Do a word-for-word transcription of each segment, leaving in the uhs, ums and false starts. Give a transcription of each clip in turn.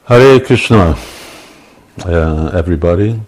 Hare Krishna, uh, everybody.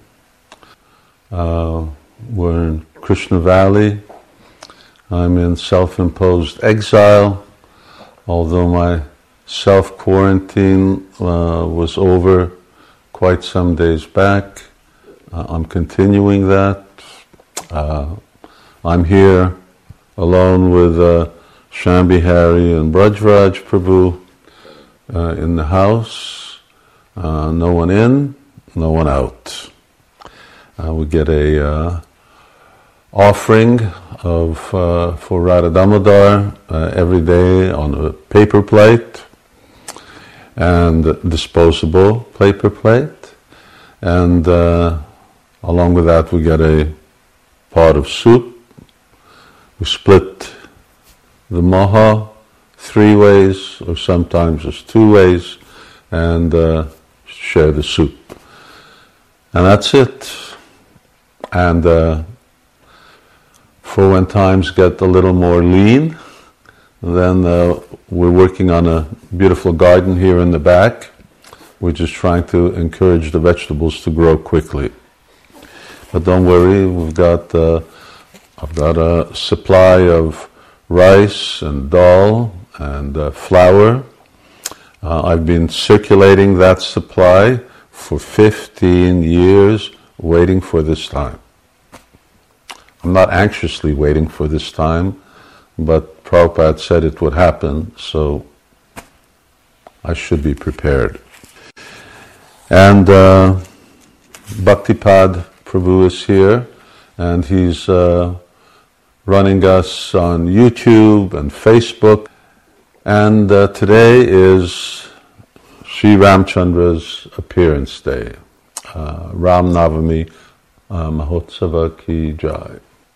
Uh, we're in Krishna Valley. I'm in self-imposed exile, although my self-quarantine uh, was over quite some days back. Uh, I'm continuing that. Uh, I'm here alone with uh, Shambhi Hari and Brajraj Prabhu uh, in the house. Uh, no one in, no one out. Uh, we get a uh, offering of uh, for Radha Damodar uh, every day on a paper plate and disposable paper plate, and uh, along with that we get a pot of soup. We split the maha three ways, or sometimes just two ways, and uh, share the soup. And that's it. And uh, for when times get a little more lean, then uh, we're working on a beautiful garden here in the back. We're just trying to encourage the vegetables to grow quickly. But don't worry, we've got uh, I've got a supply of rice and dal and uh, flour. Uh, I've been circulating that supply for fifteen years, waiting for this time. I'm not anxiously waiting for this time, but Prabhupada said it would happen, so I should be prepared. And uh, Bhaktipad Prabhu is here, and he's uh, running us on YouTube and Facebook. And uh, today is Sri Ramchandra's appearance day, uh, Ram Navami uh, Mahotsava Ki Jai.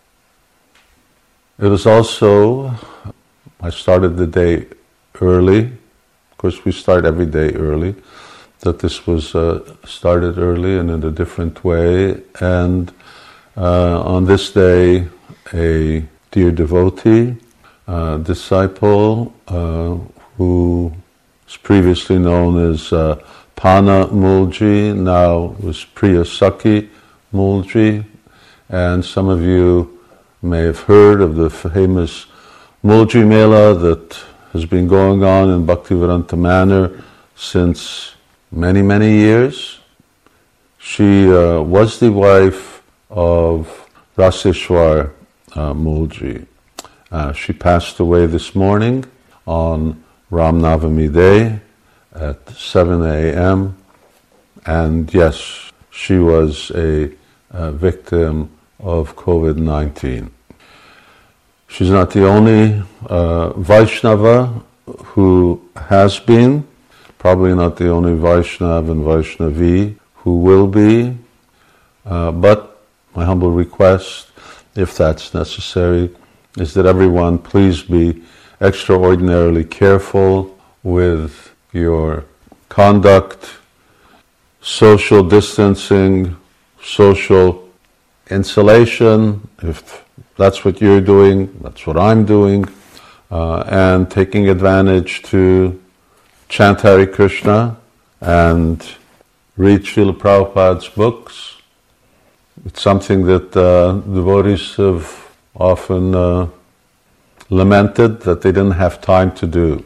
It was also, I started the day early, of course we start every day early, that this was uh, started early and in a different way, and uh, on this day a dear devotee, Uh, disciple uh, who was previously known as uh, Pana Mulji, now was Priya Sakhi Mulji, and some of you may have heard of the famous Mulji Mela that has been going on in Bhaktivedanta Manor since many, many years. She uh, was the wife of Raseshwar uh, Mulji. Uh, she passed away this morning on Ram Navami Day at seven a.m. And yes, she was a, a victim of covid nineteen. She's not the only uh, Vaishnava who has been, probably not the only Vaishnava and Vaishnavi who will be, uh, but my humble request, if that's necessary, is that everyone please be extraordinarily careful with your conduct, social distancing, social insulation, if that's what you're doing, that's what I'm doing, uh, and taking advantage to chant Hare Krishna and read Srila Prabhupada's books. It's something that uh, devotees have often uh, lamented that they didn't have time to do.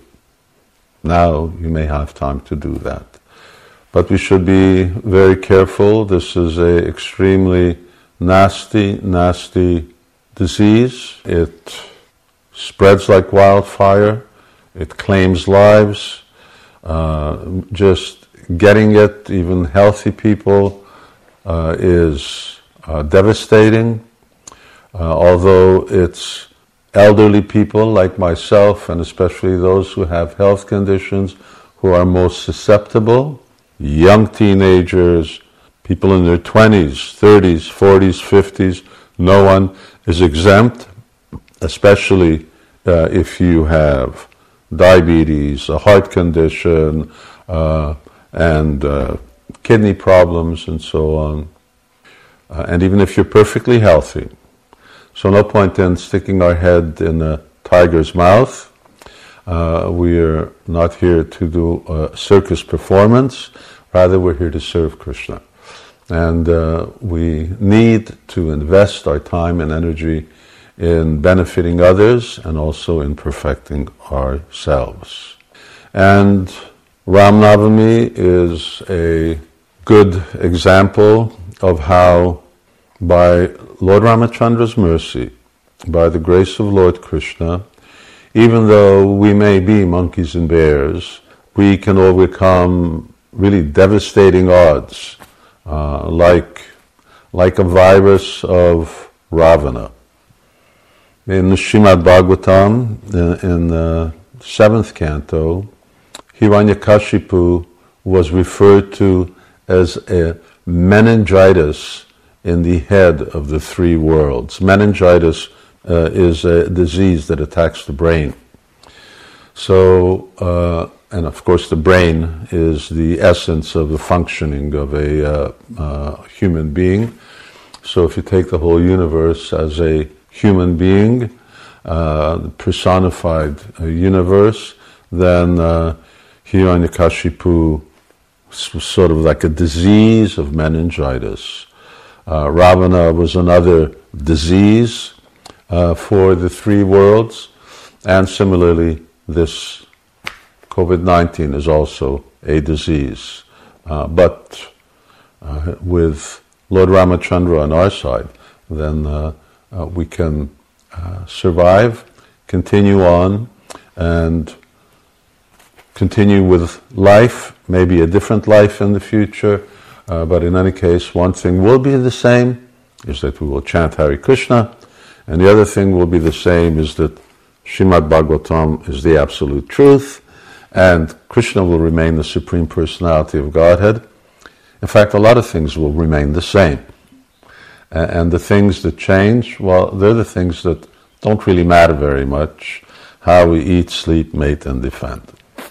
Now you may have time to do that. But we should be very careful. This is an extremely nasty, nasty disease. It spreads like wildfire. It claims lives. Uh, just getting it, even healthy people, uh, is uh, devastating. Uh, although it's elderly people like myself, and especially those who have health conditions who are most susceptible, young teenagers, people in their twenties, thirties, forties, fifties, no one is exempt, especially uh, if you have diabetes, a heart condition, uh, and uh, kidney problems and so on. Uh, and even if you're perfectly healthy. So no point in sticking our head in a tiger's mouth. Uh, we're not here to do a circus performance, rather we're here to serve Krishna. And uh, we need to invest our time and energy in benefiting others and also in perfecting ourselves. And Ram Navami is a good example of how, by Lord Ramachandra's mercy, by the grace of Lord Krishna, even though we may be monkeys and bears, we can overcome really devastating odds, uh, like, like a virus of Ravana. In the Srimad Bhagavatam, in, in the seventh canto, Hiranyakashipu was referred to as a meningitis in the head of the three worlds. Meningitis uh, is a disease that attacks the brain. So, uh, and of course the brain is the essence of the functioning of a uh, uh, human being. So if you take the whole universe as a human being, uh, the personified uh, universe, then uh, Hiranyakashipu was sort of like a disease of meningitis. Uh, Ravana was another disease uh, for the three worlds, and similarly this covid nineteen is also a disease. Uh, but uh, with Lord Ramachandra on our side, then uh, uh, we can uh, survive, continue on, and continue with life, maybe a different life in the future, uh, but in any case, one thing will be the same, is that we will chant Hare Krishna, and the other thing will be the same, is that Srimad Bhagavatam is the absolute truth, and Krishna will remain the Supreme Personality of Godhead. In fact, a lot of things will remain the same. And the things that change, well, they're the things that don't really matter very much, how we eat, sleep, mate, and defend.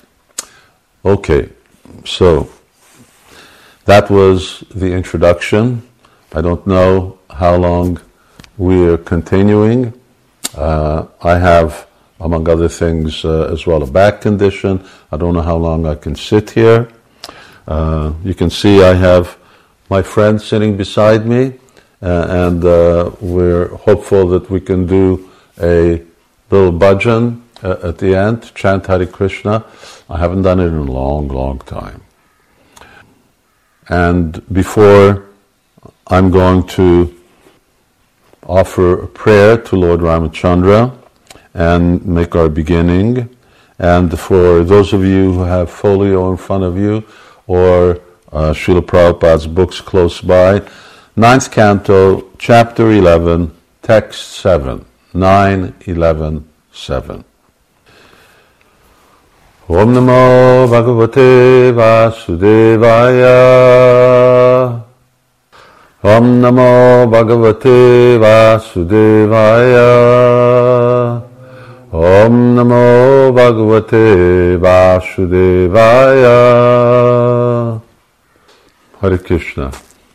Okay, so that was the introduction. I don't know how long we are continuing. Uh, I have, among other things, uh, as well, a back condition. I don't know how long I can sit here. Uh, you can see I have my friend sitting beside me, uh, and uh, we're hopeful that we can do a little bhajan uh, at the end, chant Hare Krishna. I haven't done it in a long, long time. And before I'm going to offer a prayer to Lord Ramachandra and make our beginning, and for those of you who have folio in front of you, or uh, Srila Prabhupada's books close by, ninth canto, chapter eleven, text seven, nine, eleven, seven. Om Namo Bhagavate Vasudevaya. Om Namo Bhagavate Vasudevaya. Om Namo Bhagavate Vasudevaya. Hare Krishna.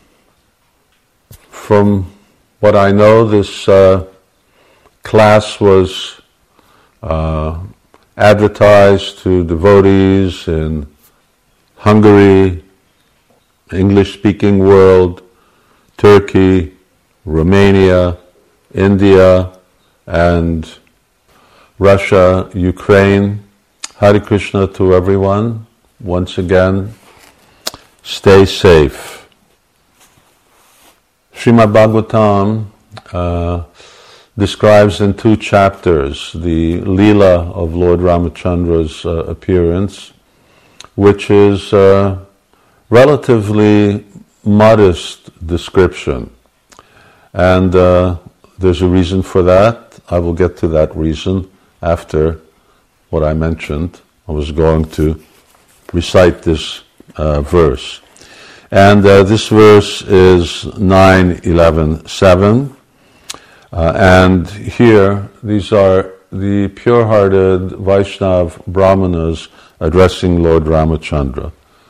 From what I know, this uh, class was uh, advertised to devotees in Hungary, English-speaking world, Turkey, Romania, India, and Russia, Ukraine. Hare Krishna to everyone. Once again, stay safe. Srimad Bhagavatam uh, describes in two chapters the Leela of Lord Ramachandra's uh, appearance, which is a relatively modest description. And uh, there's a reason for that. I will get to that reason after what I mentioned. I was going to recite this uh, verse. And uh, this verse is nine eleven seven. Uh, and here, these are the pure-hearted Vaishnav Brahmanas addressing Lord Ramachandra.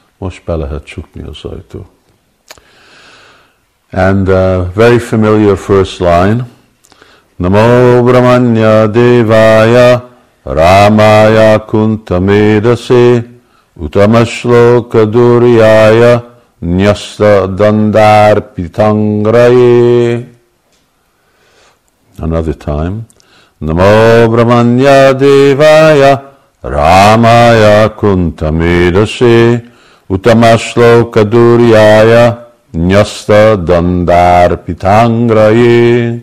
And uh, very familiar first line. Namo Brahmanya Devaya Ramaya Kuntamedase Utamashloka Duryaya Nyasta Dandar Pitangraye. Another time. Namo Brahmanya Devaya Ramaya Kuntamedase Utamashloka Duryaya Nyasta Dandar Pitangraye.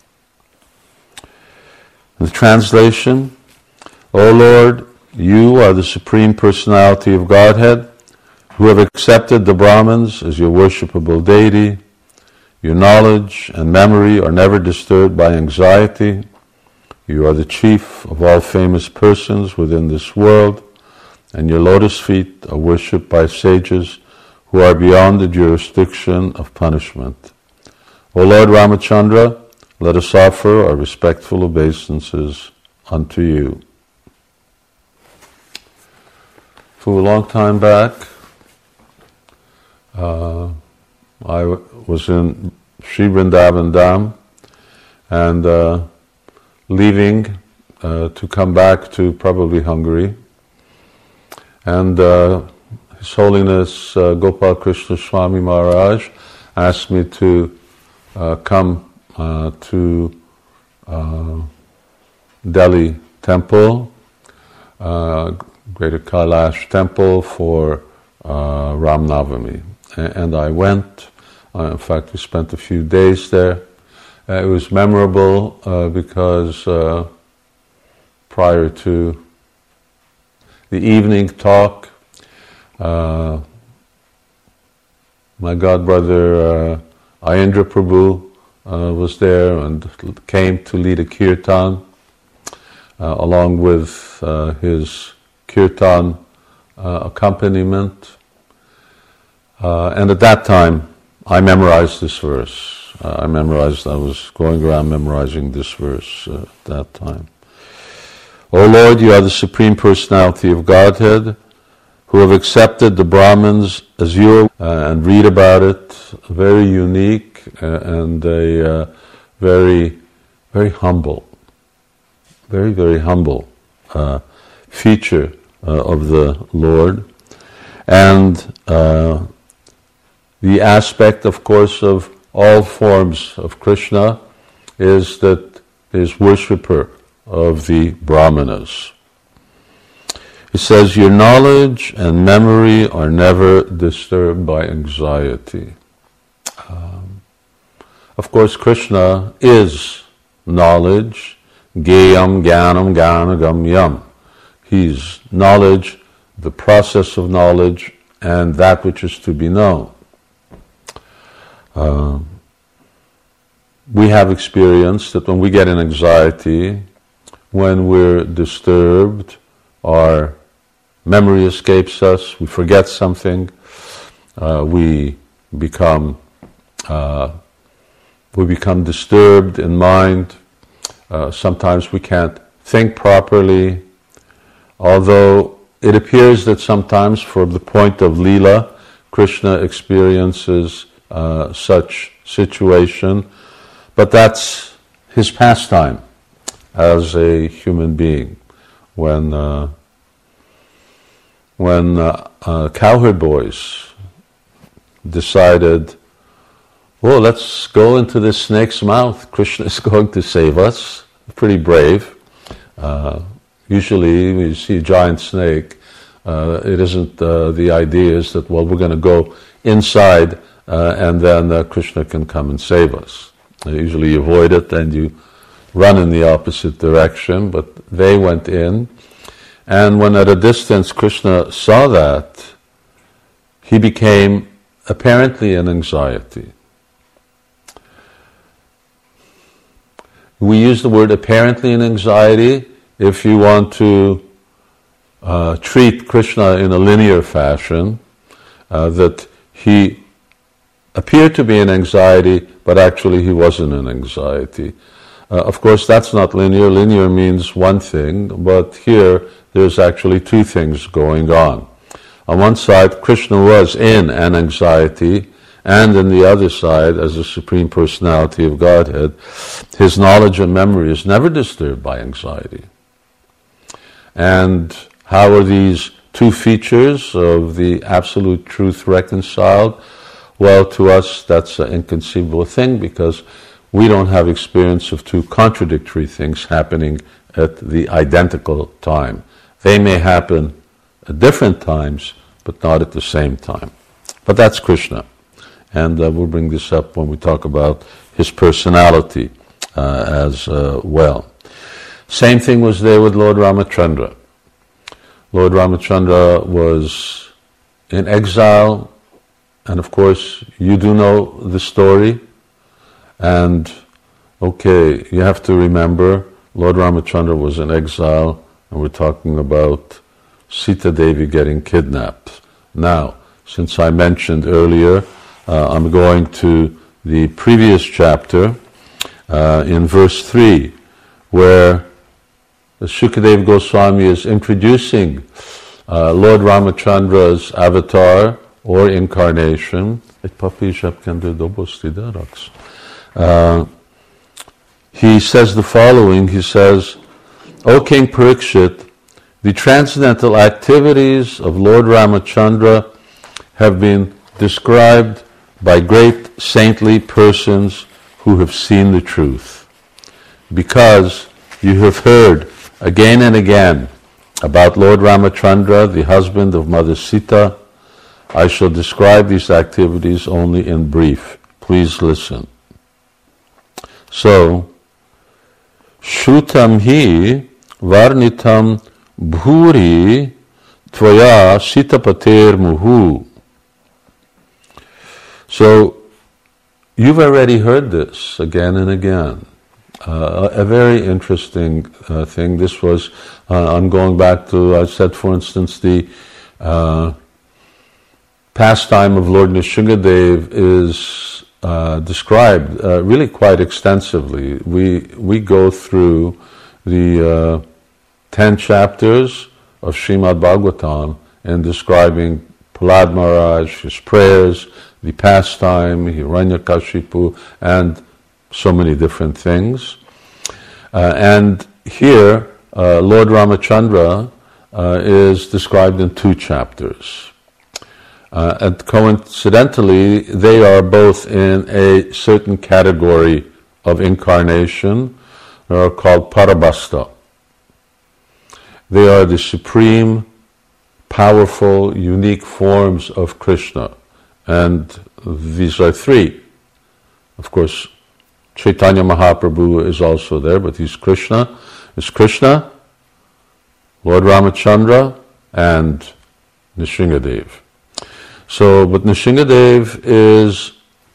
The translation: O Lord, you are the Supreme Personality of Godhead, who have accepted the Brahmins as your worshipable deity. Your knowledge and memory are never disturbed by anxiety. You are the chief of all famous persons within this world, and your lotus feet are worshipped by sages who are beyond the jurisdiction of punishment. O Lord Ramachandra, let us offer our respectful obeisances unto you. For a long time back, uh, I w- was in Sri Vrindavan Dham and uh, leaving uh, to come back to probably Hungary. And uh, His Holiness uh, Gopal Krishna Swami Maharaj asked me to uh, come uh, to uh, Delhi Temple, uh, Greater Kailash Temple for uh, Ram Navami. And I went. Uh, in fact, we spent a few days there. Uh, it was memorable uh, because uh, prior to the evening talk, uh, my godbrother uh, Ayendra Prabhu uh, was there and came to lead a kirtan uh, along with uh, his kirtan uh, accompaniment. Uh, and at that time, I memorized this verse. Uh, I memorized, I was going around memorizing this verse uh, at that time. O Lord, you are the Supreme Personality of Godhead, who have accepted the Brahmins as your, uh, and read about it, very unique uh, and a uh, very, very humble, very, very humble uh, feature uh, of the Lord. And uh, the aspect, of course, of all forms of Krishna is that he is worshipper of the Brahmanas. He says, your knowledge and memory are never disturbed by anxiety. Um, of course, Krishna is knowledge, geyam, gyanam, ganagamyam. He's knowledge, the process of knowledge, and that which is to be known. Uh, we have experienced that when we get in anxiety, when we're disturbed, our memory escapes us, we forget something, uh, we become uh, we become disturbed in mind. Uh, sometimes we can't think properly, although it appears that sometimes for the point of Leela, Krishna experiences uh, such situation, but that's his pastime as a human being. When uh, when uh, uh, cowherd boys decided, well, let's go into this snake's mouth. Krishna is going to save us. Pretty brave. Uh, usually, when you see a giant snake, uh, it isn't uh, the idea is that, well, we're going to go inside uh, and then uh, Krishna can come and save us. Uh, usually you avoid it and you run in the opposite direction, but they went in. And when at a distance Krishna saw that, he became apparently in anxiety. We use the word apparently in anxiety if you want to uh, treat Krishna in a linear fashion, uh, that he appeared to be in anxiety, but actually he wasn't in anxiety. Uh, of course, that's not linear. Linear means one thing, but here there's actually two things going on. On one side, Krishna was in an anxiety, and on the other side, as the Supreme Personality of Godhead, his knowledge and memory is never disturbed by anxiety. And how are these two features of the absolute truth reconciled? Well, to us, that's an inconceivable thing because we don't have experience of two contradictory things happening at the identical time. They may happen at different times, but not at the same time. But that's Krishna. And uh, we'll bring this up when we talk about his personality uh, as uh, well. Same thing was there with Lord Ramachandra. Lord Ramachandra was in exile, and of course you do know the story. And okay, you have to remember, Lord Ramachandra was in exile, and we're talking about Sita Devi getting kidnapped. Now, since I mentioned earlier, uh, I'm going to the previous chapter uh, in verse three, where Shukadeva Goswami is introducing uh, Lord Ramachandra's avatar or incarnation. Uh, he says the following, he says, O King Parikshit, the transcendental activities of Lord Ramachandra have been described by great saintly persons who have seen the truth. Because you have heard again and again about Lord Ramachandra, the husband of Mother Sita, I shall describe these activities only in brief. Please listen. So, Shrutam hi varnitam bhuri tvaya sitapater muhu. So, you've already heard this again and again. Uh, a very interesting uh, thing. This was, uh, I'm going back to, I said for instance, the uh, pastime of Lord Nrsingadev is uh, described uh, really quite extensively. We we go through the uh, ten chapters of Srimad Bhagavatam and describing Prahlad Maharaj, his prayers, the pastime, Hiranyakashipu, and so many different things. Uh, and here, uh, Lord Ramachandra uh, is described in two chapters. Uh, and coincidentally, they are both in a certain category of incarnation. They are called Parabhasta. They are the supreme, powerful, unique forms of Krishna. And these are three. Of course, Chaitanya Mahaprabhu is also there, but he's Krishna. It's Krishna, Lord Ramachandra, and Nrsingadev. So, but Nrsingadev is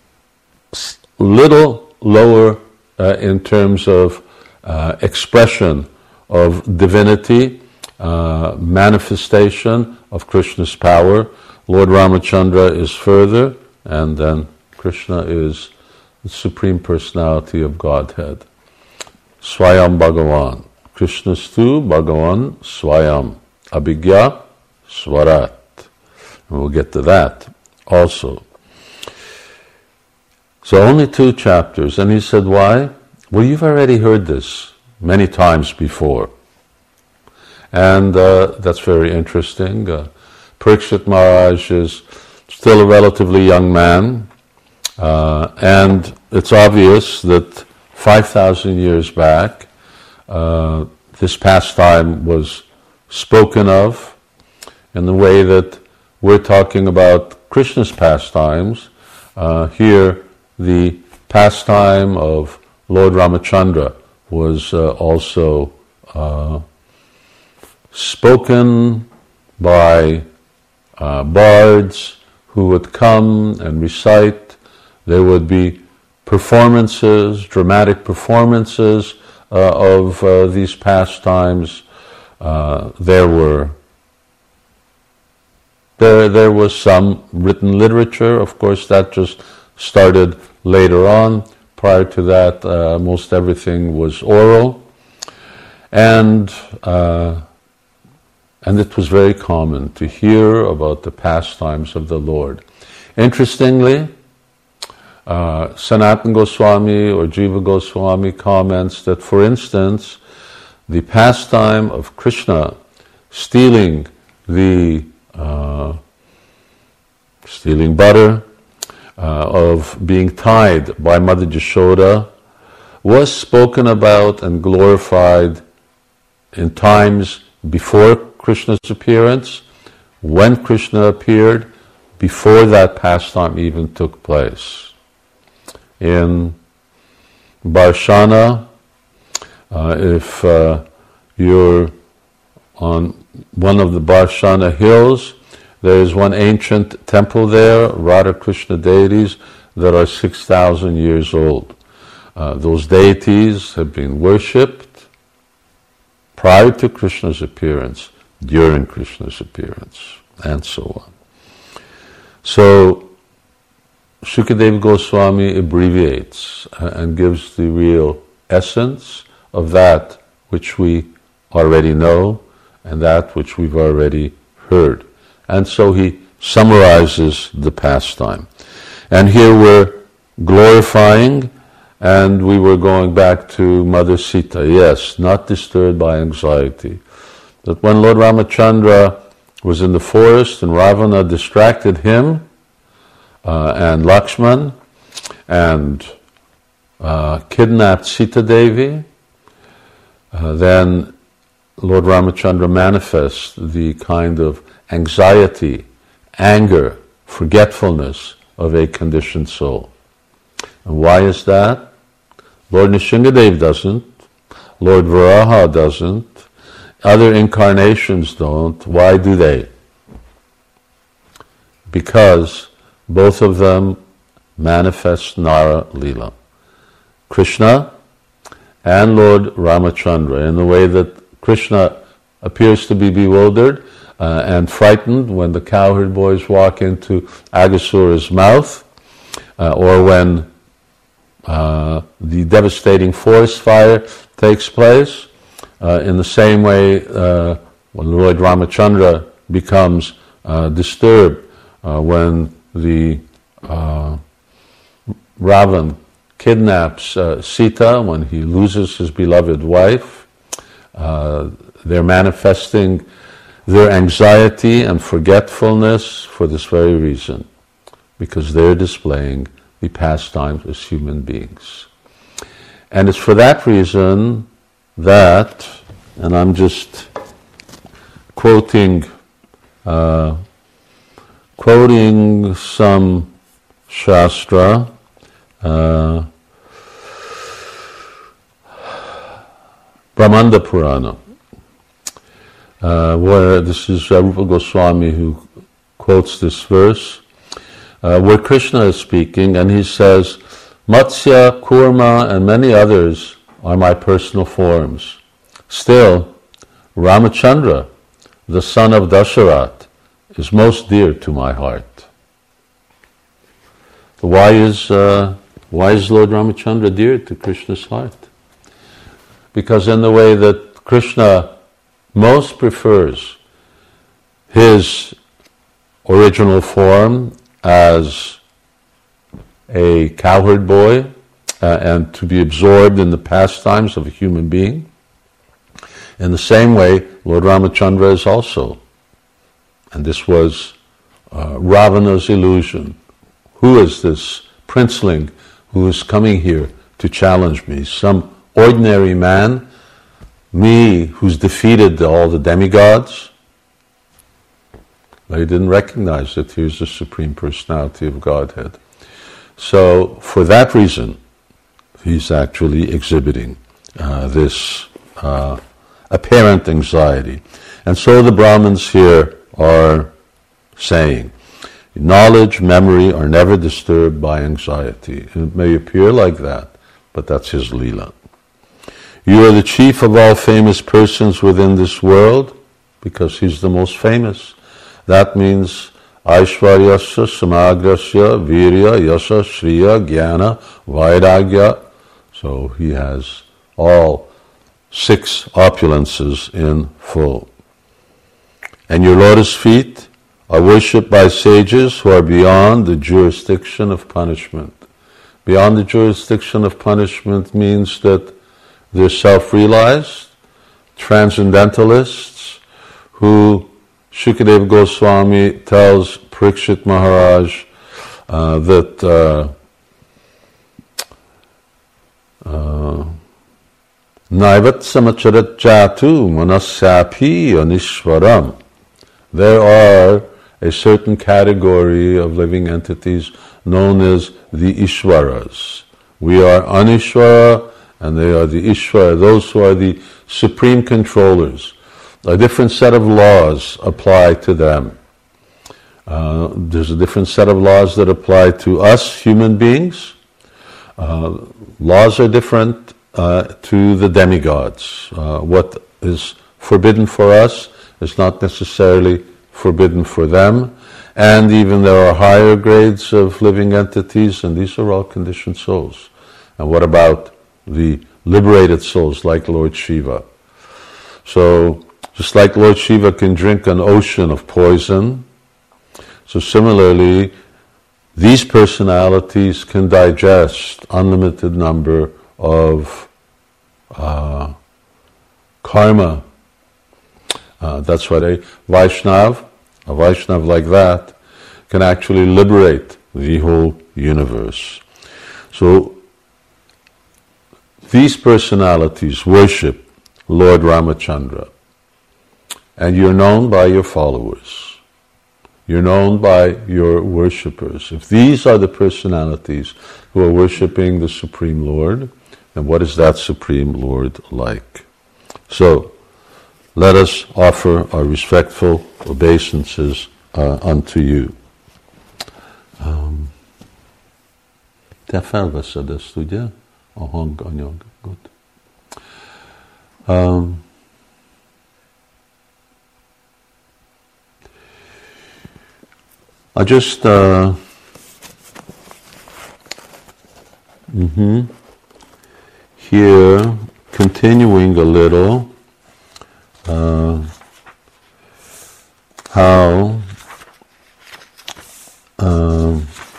little lower uh, in terms of uh, expression of divinity, uh, manifestation of Krishna's power. Lord Ramachandra is further, and then Krishna is the Supreme Personality of Godhead. Swayam Bhagavan. Krishnastu Bhagavan Swayam. Abhigya Swarat. And we'll get to that also. So only two chapters. And he said, why? Well, you've already heard this many times before. And uh, that's very interesting. Uh, Parikshit Maharaj is still a relatively young man. Uh, and it's obvious that five thousand years back, uh, this pastime was spoken of in the way that we're talking about Krishna's pastimes. Uh, here, the pastime of Lord Ramachandra was uh, also uh, spoken by uh, bards who would come and recite. There would be performances, dramatic performances uh, of uh, these pastimes. Uh, there were there there was some written literature. Of course, that just started later on. Prior to that, uh, most everything was oral, and uh, and it was very common to hear about the pastimes of the Lord. Interestingly, Uh, Sanatana Goswami or Jiva Goswami comments that, for instance, the pastime of Krishna stealing the uh, stealing butter, uh, of being tied by Mother Yashoda, was spoken about and glorified in times before Krishna's appearance, when Krishna appeared, before that pastime even took place. In Barshana, uh, if uh, you're on one of the Barshana hills, there is one ancient temple there, Radha Krishna deities, that are six thousand years old. Uh, those deities have been worshipped prior to Krishna's appearance, during Krishna's appearance, and so on. So, Shukadeva Goswami abbreviates and gives the real essence of that which we already know and that which we've already heard. And so he summarizes the pastime. And here we're glorifying, and we were going back to Mother Sita. Yes, not disturbed by anxiety. That when Lord Ramachandra was in the forest and Ravana distracted him uh, and Lakshman and uh, kidnapped Sita Devi, uh, then Lord Ramachandra manifests the kind of anxiety, anger, forgetfulness of a conditioned soul. And why is that? Lord Nrsingadev doesn't, Lord Varaha doesn't, other incarnations don't. Why do they? Because both of them manifest Nara Leela. Krishna and Lord Ramachandra, in the way that Krishna appears to be bewildered uh, and frightened when the cowherd boys walk into Aghasura's mouth, uh, or when uh, the devastating forest fire takes place. Uh, in the same way, uh, when Lord Ramachandra becomes uh, disturbed uh, when the uh, Ravan kidnaps uh, Sita, when he loses his beloved wife, uh, they're manifesting their anxiety and forgetfulness for this very reason, because they're displaying the pastimes as human beings. And it's for that reason that, and I'm just quoting uh, quoting some Shastra, uh, Brahmanda Purana, uh, where this is uh, Rupa Goswami who quotes this verse, uh, where Krishna is speaking, and he says, Matsya, Kurma, and many others are my personal forms. Still, Ramachandra, the son of Dasharat, is most dear to my heart. Why is, uh, why is Lord Ramachandra dear to Krishna's heart? Because in the way that Krishna most prefers his original form as a cowherd boy, Uh, and to be absorbed in the pastimes of a human being. In the same way, Lord Ramachandra is also. And this was uh, Ravana's illusion. Who is this princeling who is coming here to challenge me? Some ordinary man, me who's defeated all the demigods? They didn't recognize that here's the Supreme Personality of Godhead. So, for that reason, he's actually exhibiting uh, this uh, apparent anxiety. And so the Brahmins here are saying, knowledge, memory are never disturbed by anxiety. It may appear like that, but that's his Leela. You are the chief of all famous persons within this world, because he's the most famous. That means Aishwaryasya, Samagrasya, Virya, Yasa, Shriya, Jnana, Vairagya. So he has all six opulences in full. And your lotus feet are worshipped by sages who are beyond the jurisdiction of punishment. Beyond the jurisdiction of punishment means that they're self-realized, transcendentalists, who Shukadeva Goswami tells Parikshit Maharaj uh, that uh, uh, Naivat samacharat jatu manasyapi anishwaram. There are a certain category of living entities known as the Ishwaras. We are Anishwara and they are the Ishwara, those who are the supreme controllers. A different set of laws apply to them. Uh, there's a different set of laws that apply to us human beings. Uh, laws are different uh, to the demigods. Uh, what is forbidden for us is not necessarily forbidden for them. And even there are higher grades of living entities, and these are all conditioned souls. And what about the liberated souls like Lord Shiva? So, just like Lord Shiva can drink an ocean of poison, so similarly, these personalities can digest unlimited number of uh, karma. Uh, that's why a Vaishnav, a Vaishnav like that, can actually liberate the whole universe. So, these personalities worship Lord Ramachandra, and you're known by your followers. You're known by your worshippers. If these are the personalities who are worshipping the Supreme Lord, then what is that Supreme Lord like? So, let us offer our respectful obeisances uh, unto you. Um, te felveszed ezt, ugye? A hanganyagot. Um, I just uh, mm-hmm, here, continuing a little, uh, how uh,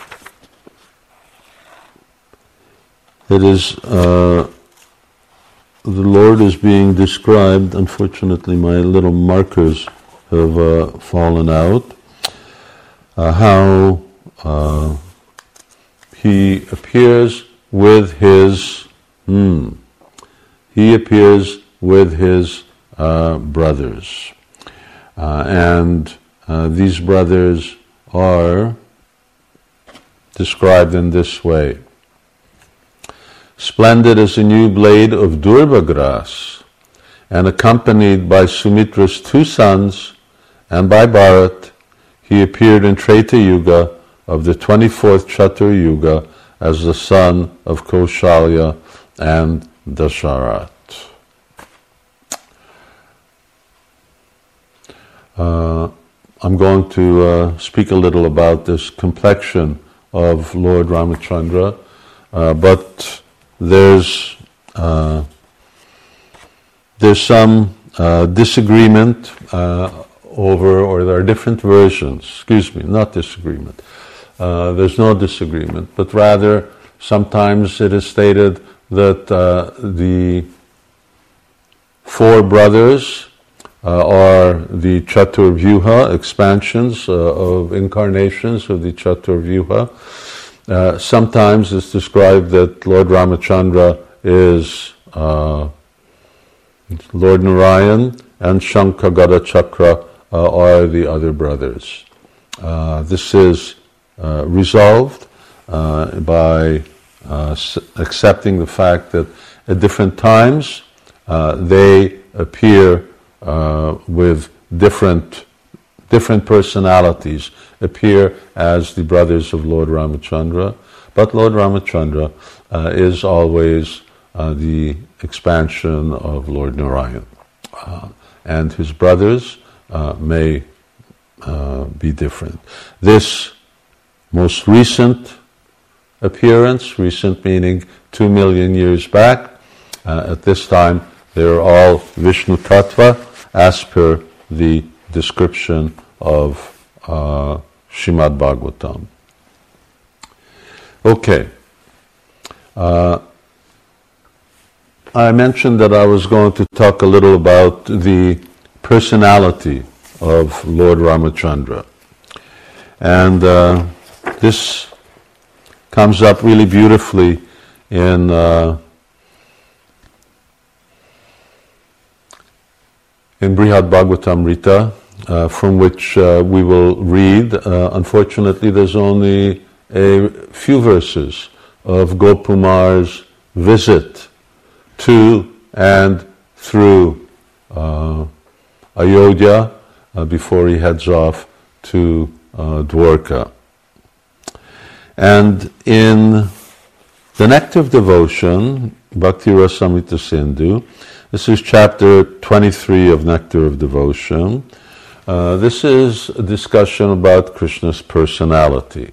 it is, uh, the Lord is being described. Unfortunately, my little markers have uh, fallen out. Uh, how uh, he appears with his, hmm, he appears with his uh, brothers. Uh, and uh, these brothers are described in this way. Splendid as a new blade of durba grass, and accompanied by Sumitra's two sons, and by Bharat, he appeared in Treta Yuga of the twenty-fourth Chatur Yuga as the son of Kaushalya and Dasharat. Uh, I'm going to uh, speak a little about this complexion of Lord Ramachandra, uh, but there's uh, there's some uh, disagreement uh, over, or there are different versions, excuse me, not disagreement. Uh, there's no disagreement, but rather sometimes it is stated that uh, the four brothers uh, are the Chatur Vyuha, expansions uh, of incarnations of the Chatur Vyuha. Uh, sometimes it's described that Lord Ramachandra is uh, Lord Narayan, and Shankha Gada Chakra uh, are the other brothers. Uh, this is uh, resolved uh, by uh, s- accepting the fact that at different times uh, they appear uh, with different different personalities, appear as the brothers of Lord Ramachandra, but Lord Ramachandra uh, is always uh, the expansion of Lord Narayan. Uh, and his brothers uh, may uh, be different. This most recent appearance, recent meaning two million years back, uh, at this time they are all Vishnu Tattva as per the description of uh, Srimad Bhagavatam. Okay. Uh, I mentioned that I was going to talk a little about the personality of Lord Ramachandra. And uh, this comes up really beautifully in uh, in Brihad Bhagavatamrita, uh, from which uh, we will read. Uh, unfortunately, there's only a few verses of Gopumar's visit to and through uh, Ayodhya uh, before he heads off to uh, Dwarka. And in the Nectar of Devotion, Bhakti Rasamrita Sindhu, this is chapter twenty-three of Nectar of Devotion. Uh, this is a discussion about Krishna's personality.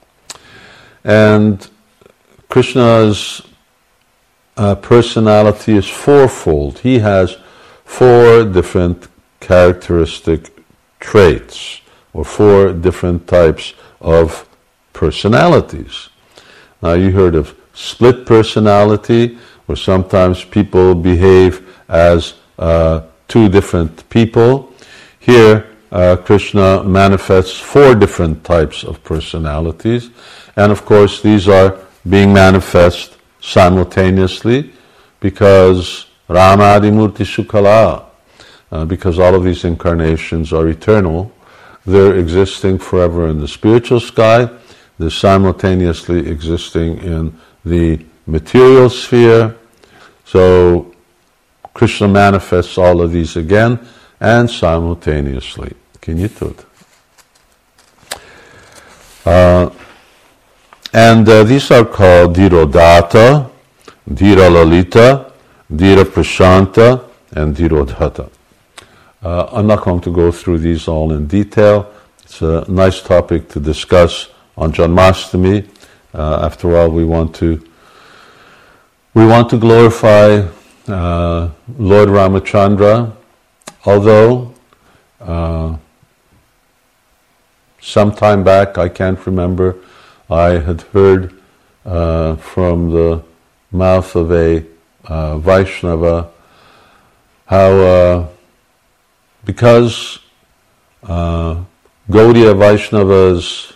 And Krishna's uh, personality is fourfold. He has four different characteristic traits, or four different types of personalities. Now, you heard of split personality, where sometimes people behave as uh, two different people. Here, uh, Krishna manifests four different types of personalities, and of course these are being manifest simultaneously because Ramadimurti Sukala, uh, because all of these incarnations are eternal. They're existing forever in the spiritual sky, they're simultaneously existing in the material sphere. So Krishna manifests all of these again and simultaneously. Kinyatut. Uh, and uh, these are called Dhirodata, Dhiralalita, Dhira Prashanta, and Dhirodhata. Uh, I'm not going to go through these all in detail. It's a nice topic to discuss on Janmashtami. Uh, after all, we want to we want to glorify uh, Lord Ramachandra, although uh, some time back, I can't remember, I had heard uh, from the mouth of a uh, Vaishnava how uh, because uh, Gaudiya Vaishnava's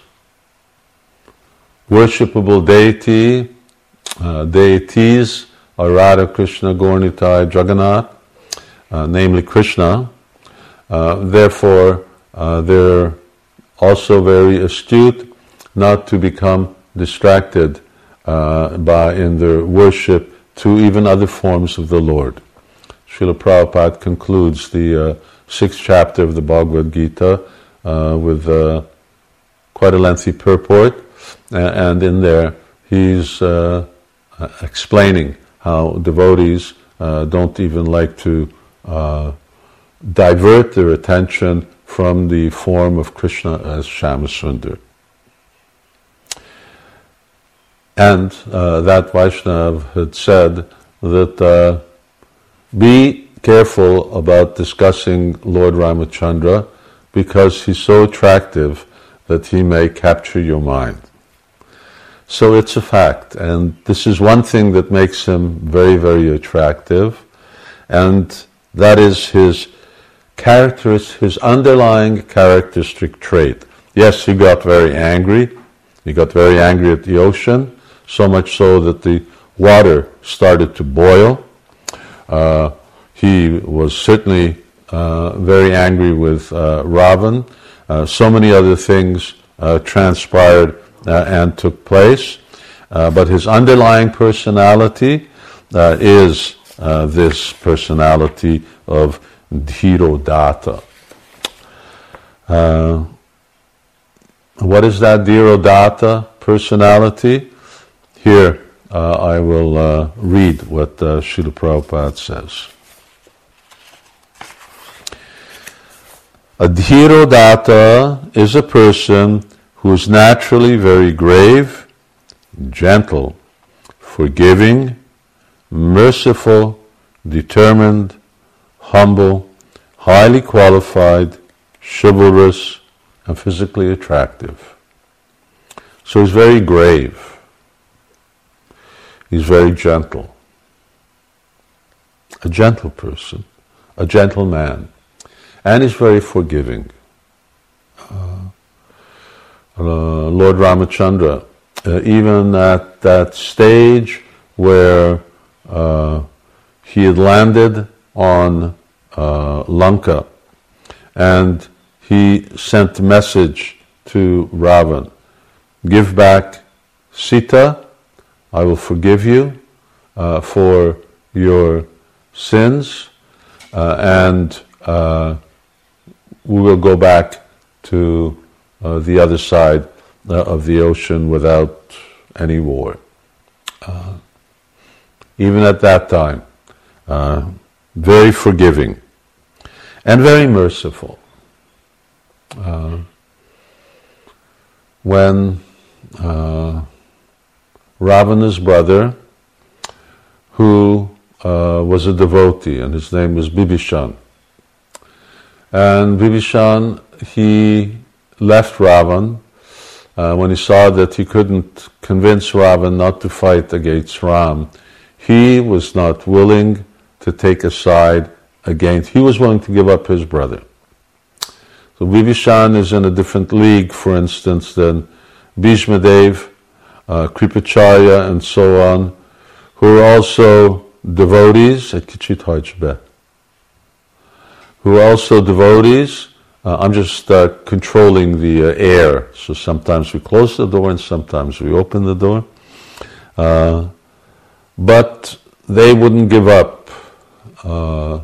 worshipable deity, uh, deities are Radha, Krishna, Gauranitai, Jagannath, uh, namely Krishna. Uh, therefore, uh, they're also very astute not to become distracted uh, by in their worship to even other forms of the Lord. Srila Prabhupada concludes the uh, sixth chapter of the Bhagavad Gita uh, with uh, quite a lengthy purport, and in there he's uh, explaining how devotees uh, don't even like to uh, divert their attention from the form of Krishna as Shyamasundar. And uh, that Vaishnava had said that uh, be careful about discussing Lord Ramachandra because he's so attractive that he may capture your mind. So it's a fact, and this is one thing that makes him very, very attractive, and that is his characteristic, his underlying characteristic trait. Yes, he got very angry. He got very angry at the ocean, so much so that the water started to boil. Uh, he was certainly uh, very angry with uh, Ravan. Uh, so many other things uh, transpired Uh, and took place, uh, but his underlying personality uh, is uh, this personality of Dhirodata. Uh, what is that Dhirodata personality? Here uh, I will uh, read what uh, Srila Prabhupada says. A Dhirodata is a person who is naturally very grave, gentle, forgiving, merciful, determined, humble, highly qualified, chivalrous, and physically attractive. So he's very grave. He's very gentle. A gentle person, a gentle man. and he's very forgiving. Uh, uh, Lord Ramachandra, uh, even at that stage where uh, he had landed on uh, Lanka, and he sent a message to Ravan, give back Sita, I will forgive you uh, for your sins, uh, and uh, we will go back to uh, the other side uh, of the ocean without any war. Uh, even at that time, uh, very forgiving and very merciful. Uh, when uh, Ravana's brother, who uh, was a devotee, and his name was Bibhishan, and Bibhishan, he left Ravan uh, when he saw that he couldn't convince Ravan not to fight against Ram. He was not willing to take a side against, he was willing to give up his brother. So Bibhishan is in a different league, for instance, than Bhishma Dev, uh, Kripacharya, and so on, who are also devotees, who are also devotees. Uh, I'm just uh, controlling the uh, air, so sometimes we close the door and sometimes we open the door. Uh, but they wouldn't give up uh,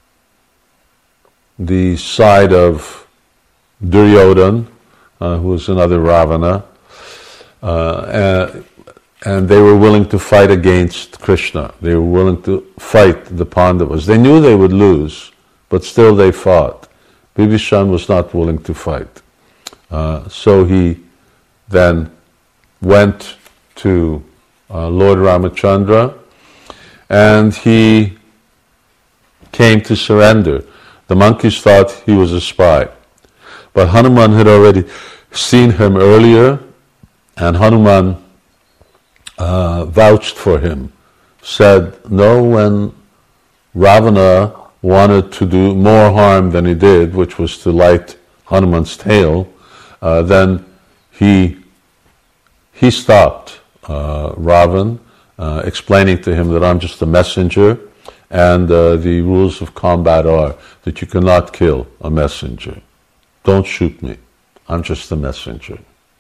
the side of Duryodhana, uh, who was another Ravana, uh, and, and they were willing to fight against Krishna. They were willing to fight the Pandavas. They knew they would lose, but still they fought. Bibhishan was not willing to fight. Uh, so he then went to uh, Lord Ramachandra, and he came to surrender. The monkeys thought he was a spy. But Hanuman had already seen him earlier, and Hanuman uh, vouched for him, said, no, when Ravana wanted to do more harm than he did, which was to light Hanuman's tail, uh, then he he stopped uh, Ravan, uh, explaining to him that I'm just a messenger, and uh, the rules of combat are that you cannot kill a messenger. Don't shoot me. I'm just a messenger.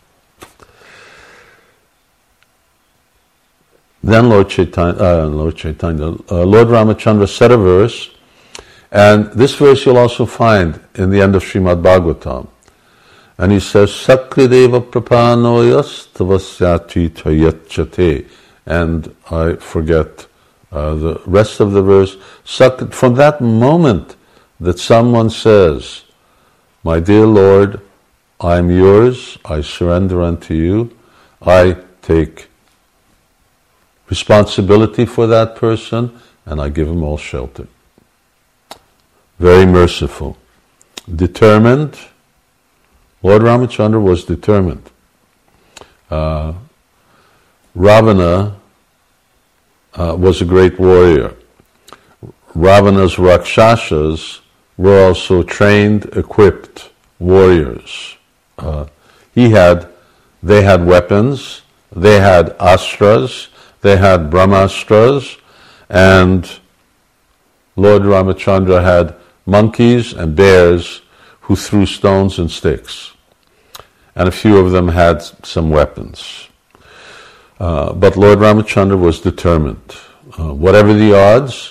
Then Lord Chaitanya, uh, Lord, Chaitanya uh, Lord Ramachandra said a verse, and this verse you'll also find in the end of Srimad Bhagavatam. And he says, Sakrideva prapanoyas tavasyati tayachate. And I forget uh, the rest of the verse. From that moment that someone says, my dear Lord, I am yours, I surrender unto you, I take responsibility for that person, and I give him all shelter. Very merciful. Determined. Lord Ramachandra was determined. Uh, Ravana uh, was a great warrior. Ravana's Rakshasas were also trained, equipped warriors. Uh, he had, they had weapons, they had astras, they had brahmastras, and Lord Ramachandra had monkeys and bears who threw stones and sticks. And a few of them had some weapons. Uh, but Lord Ramachandra was determined. Uh, whatever the odds,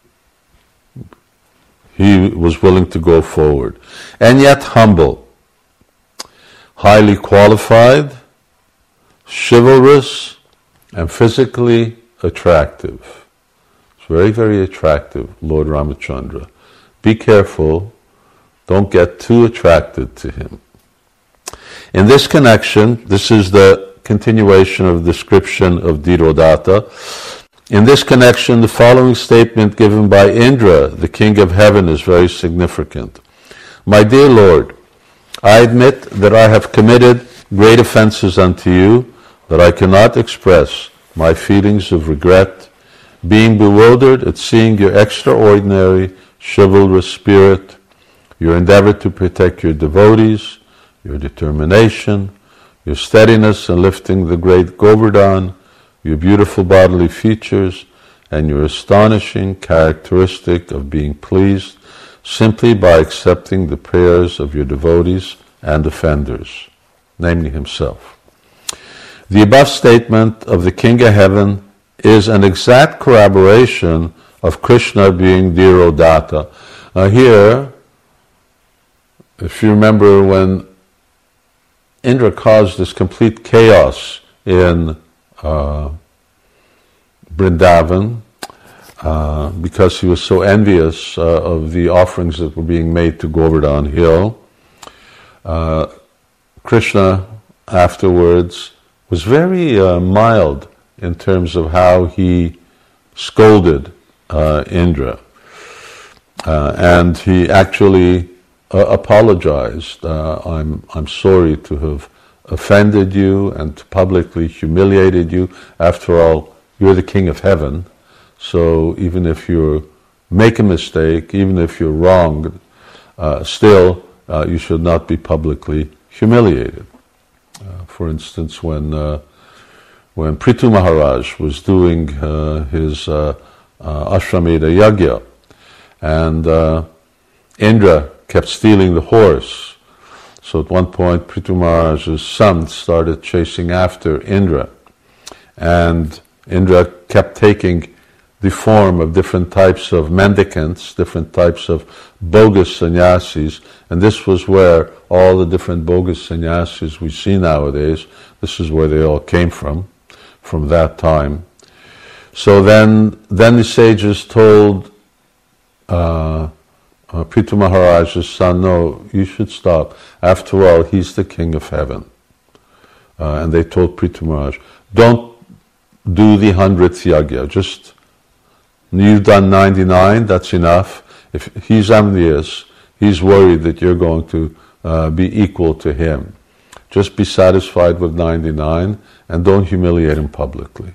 he was willing to go forward. And yet humble, highly qualified, chivalrous, and physically attractive. It's very, very attractive, Lord Ramachandra. Be careful, don't get too attracted to him. In this connection, this is the continuation of the description of Dhirodhata. In this connection, the following statement given by Indra, the king of heaven, is very significant. My dear Lord, I admit that I have committed great offenses unto you, that I cannot express my feelings of regret, being bewildered at seeing your extraordinary chivalrous spirit, your endeavor to protect your devotees, your determination, your steadiness in lifting the great Govardhan, your beautiful bodily features, and your astonishing characteristic of being pleased simply by accepting the prayers of your devotees and offenders, namely himself. The above statement of the King of Heaven is an exact corroboration of Krishna being Dhirodatta. Now here, if you remember when Indra caused this complete chaos in uh, Vrindavan, uh, because he was so envious uh, of the offerings that were being made to Govardhan Hill, uh, Krishna afterwards was very uh, mild in terms of how he scolded uh, Indra. Uh, and he actually uh, apologized. Uh, I'm, I'm sorry to have offended you and to publicly humiliated you. After all, you're the King of Heaven. So even if you make a mistake, even if you're wrong, uh, still uh, you should not be publicly humiliated. Uh, for instance, when uh, when Prithu Maharaj was doing uh, his uh, uh, Ashwamedha Yagya, and uh, Indra kept stealing the horse. So at one point, Prithu Maharaj's son started chasing after Indra, and Indra kept taking the form of different types of mendicants, different types of bogus sannyasis, and this was where all the different bogus sannyasis we see nowadays, this is where they all came from, from that time. So then, then the sages told uh, uh, Prithu Maharaj's son, no, you should stop. After all, he's the King of Heaven. Uh, and they told Prithu Maharaj, don't do the hundredth yagya, just you've done ninety-nine, that's enough. If he's envious, he's worried that you're going to uh, be equal to him. Just be satisfied with ninety-nine and don't humiliate him publicly.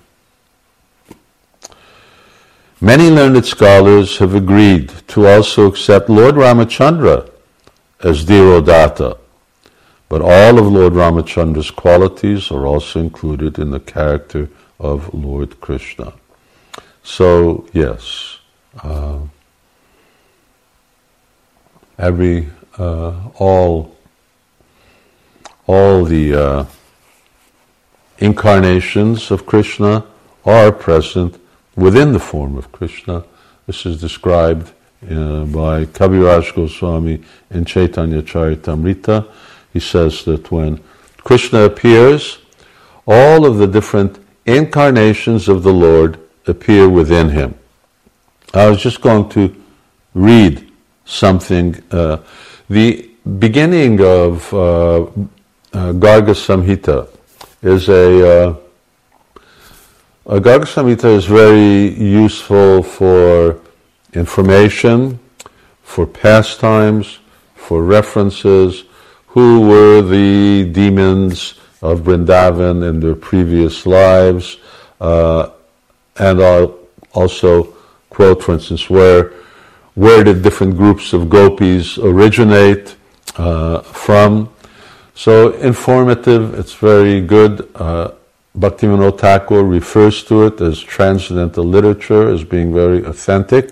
Many learned scholars have agreed to also accept Lord Ramachandra as Dhirodatta, but all of Lord Ramachandra's qualities are also included in the character of Lord Krishna. So, yes, uh, every, uh, all, all the uh, incarnations of Krishna are present within the form of Krishna. This is described uh, by Kaviraj Goswami in Chaitanya Charitamrita. He says that when Krishna appears, all of the different incarnations of the Lord appear within him. I was just going to read something. Uh, the beginning of uh, uh, Garga Samhita is a, uh, a Garga Samhita is very useful for information, for pastimes, for references. Who were the demons of Vrindavan in their previous lives? Uh, And I'll also quote, for instance, where where did different groups of gopis originate uh, from. So informative, it's very good. Uh, Bhaktivinoda Thakur refers to it as transcendental literature, as being very authentic.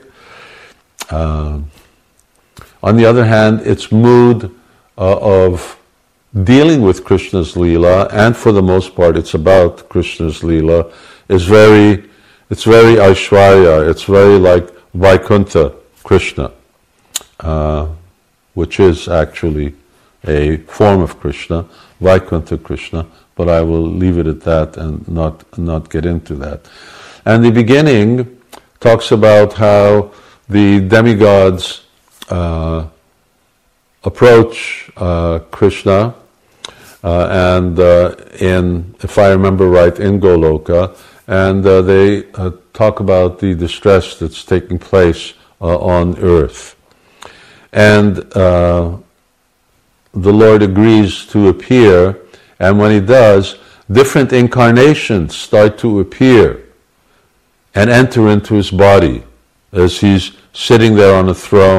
Uh, on the other hand, its mood uh, of dealing with Krishna's Leela, and for the most part it's about Krishna's Leela, is very It's very Aishwarya, it's very like Vaikuntha Krishna, uh, which is actually a form of Krishna, Vaikuntha Krishna, but I will leave it at that and not, not get into that. And the beginning talks about how the demigods uh, approach uh, Krishna, uh, and uh, in, if I remember right, in Goloka, and uh, they uh, talk about the distress that's taking place uh, on earth. And uh, the Lord agrees to appear, and when he does, different incarnations start to appear and enter into his body as he's sitting there on a throne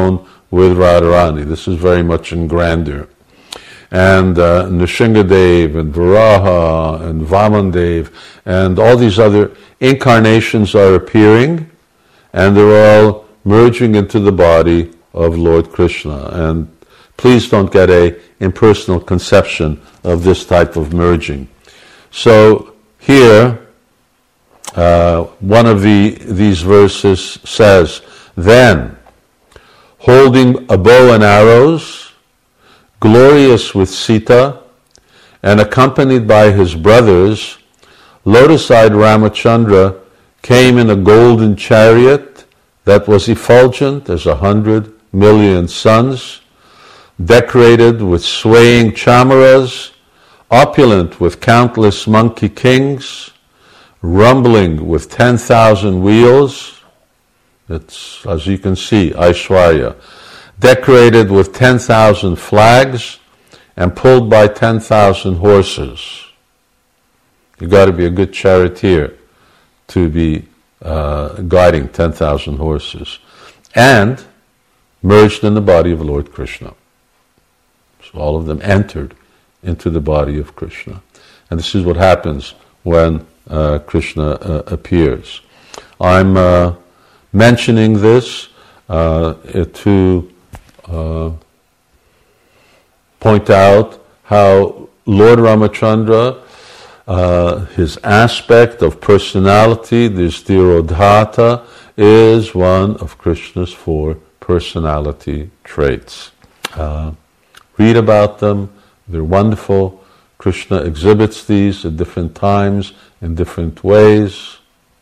with Radharani. This is very much in grandeur. And uh, Nrsingadev and Varaha and Vamandev and all these other incarnations are appearing, and they're all merging into the body of Lord Krishna. And please don't get a impersonal conception of this type of merging. So here, uh, one of the these verses says, "Then, holding a bow and arrows, glorious with Sita, and accompanied by his brothers, lotus-eyed Ramachandra came in a golden chariot that was effulgent as a hundred million suns, decorated with swaying chamaras, opulent with countless monkey kings, rumbling with ten thousand wheels." It's, as you can see, Aishwarya. "Decorated with ten thousand flags and pulled by ten thousand horses." You've got to be a good charioteer to be uh, guiding ten thousand horses. And merged in the body of Lord Krishna. So all of them entered into the body of Krishna. And this is what happens when uh, Krishna uh, appears. I'm uh, mentioning this uh, to uh, point out how Lord Ramachandra, uh, his aspect of personality, this Dhirodhata, is one of Krishna's four personality traits. Uh, read about them. They're wonderful. Krishna exhibits these at different times, in different ways.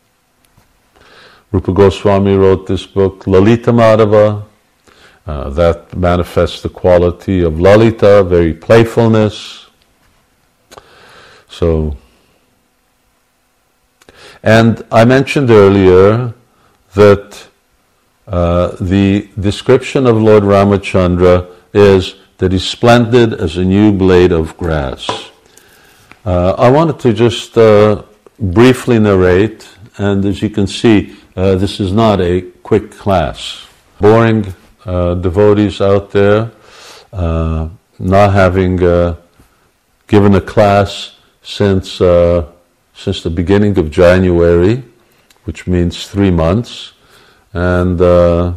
Rupa Goswami wrote this book, Lalita Madhava, uh, that manifests the quality of Lalita, very playfulness. So, and I mentioned earlier that uh, the description of Lord Ramachandra is that he's splendid as a new blade of grass. Uh, I wanted to just uh, briefly narrate, and as you can see, uh, this is not a quick class. Boring uh, devotees out there, uh, not having uh, given a class since uh, since the beginning of January, which means three months, and uh,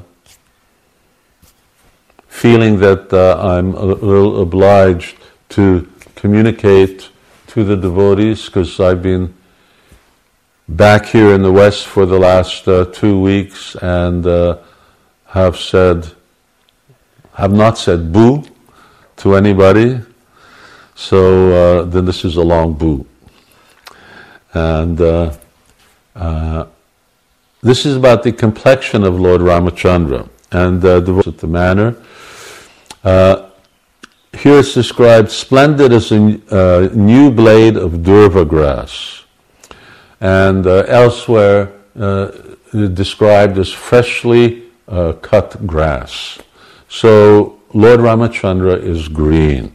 feeling that uh, I'm a little obliged to communicate to the devotees, because I've been back here in the West for the last uh, two weeks and uh, have said, have not said boo to anybody, so uh, then this is a long boo. And uh, uh, this is about the complexion of Lord Ramachandra and uh, the, the manner. Uh, here it's described, splendid as a uh, new blade of durva grass. And uh, elsewhere uh, described as freshly uh, cut grass. So Lord Ramachandra is green-ish,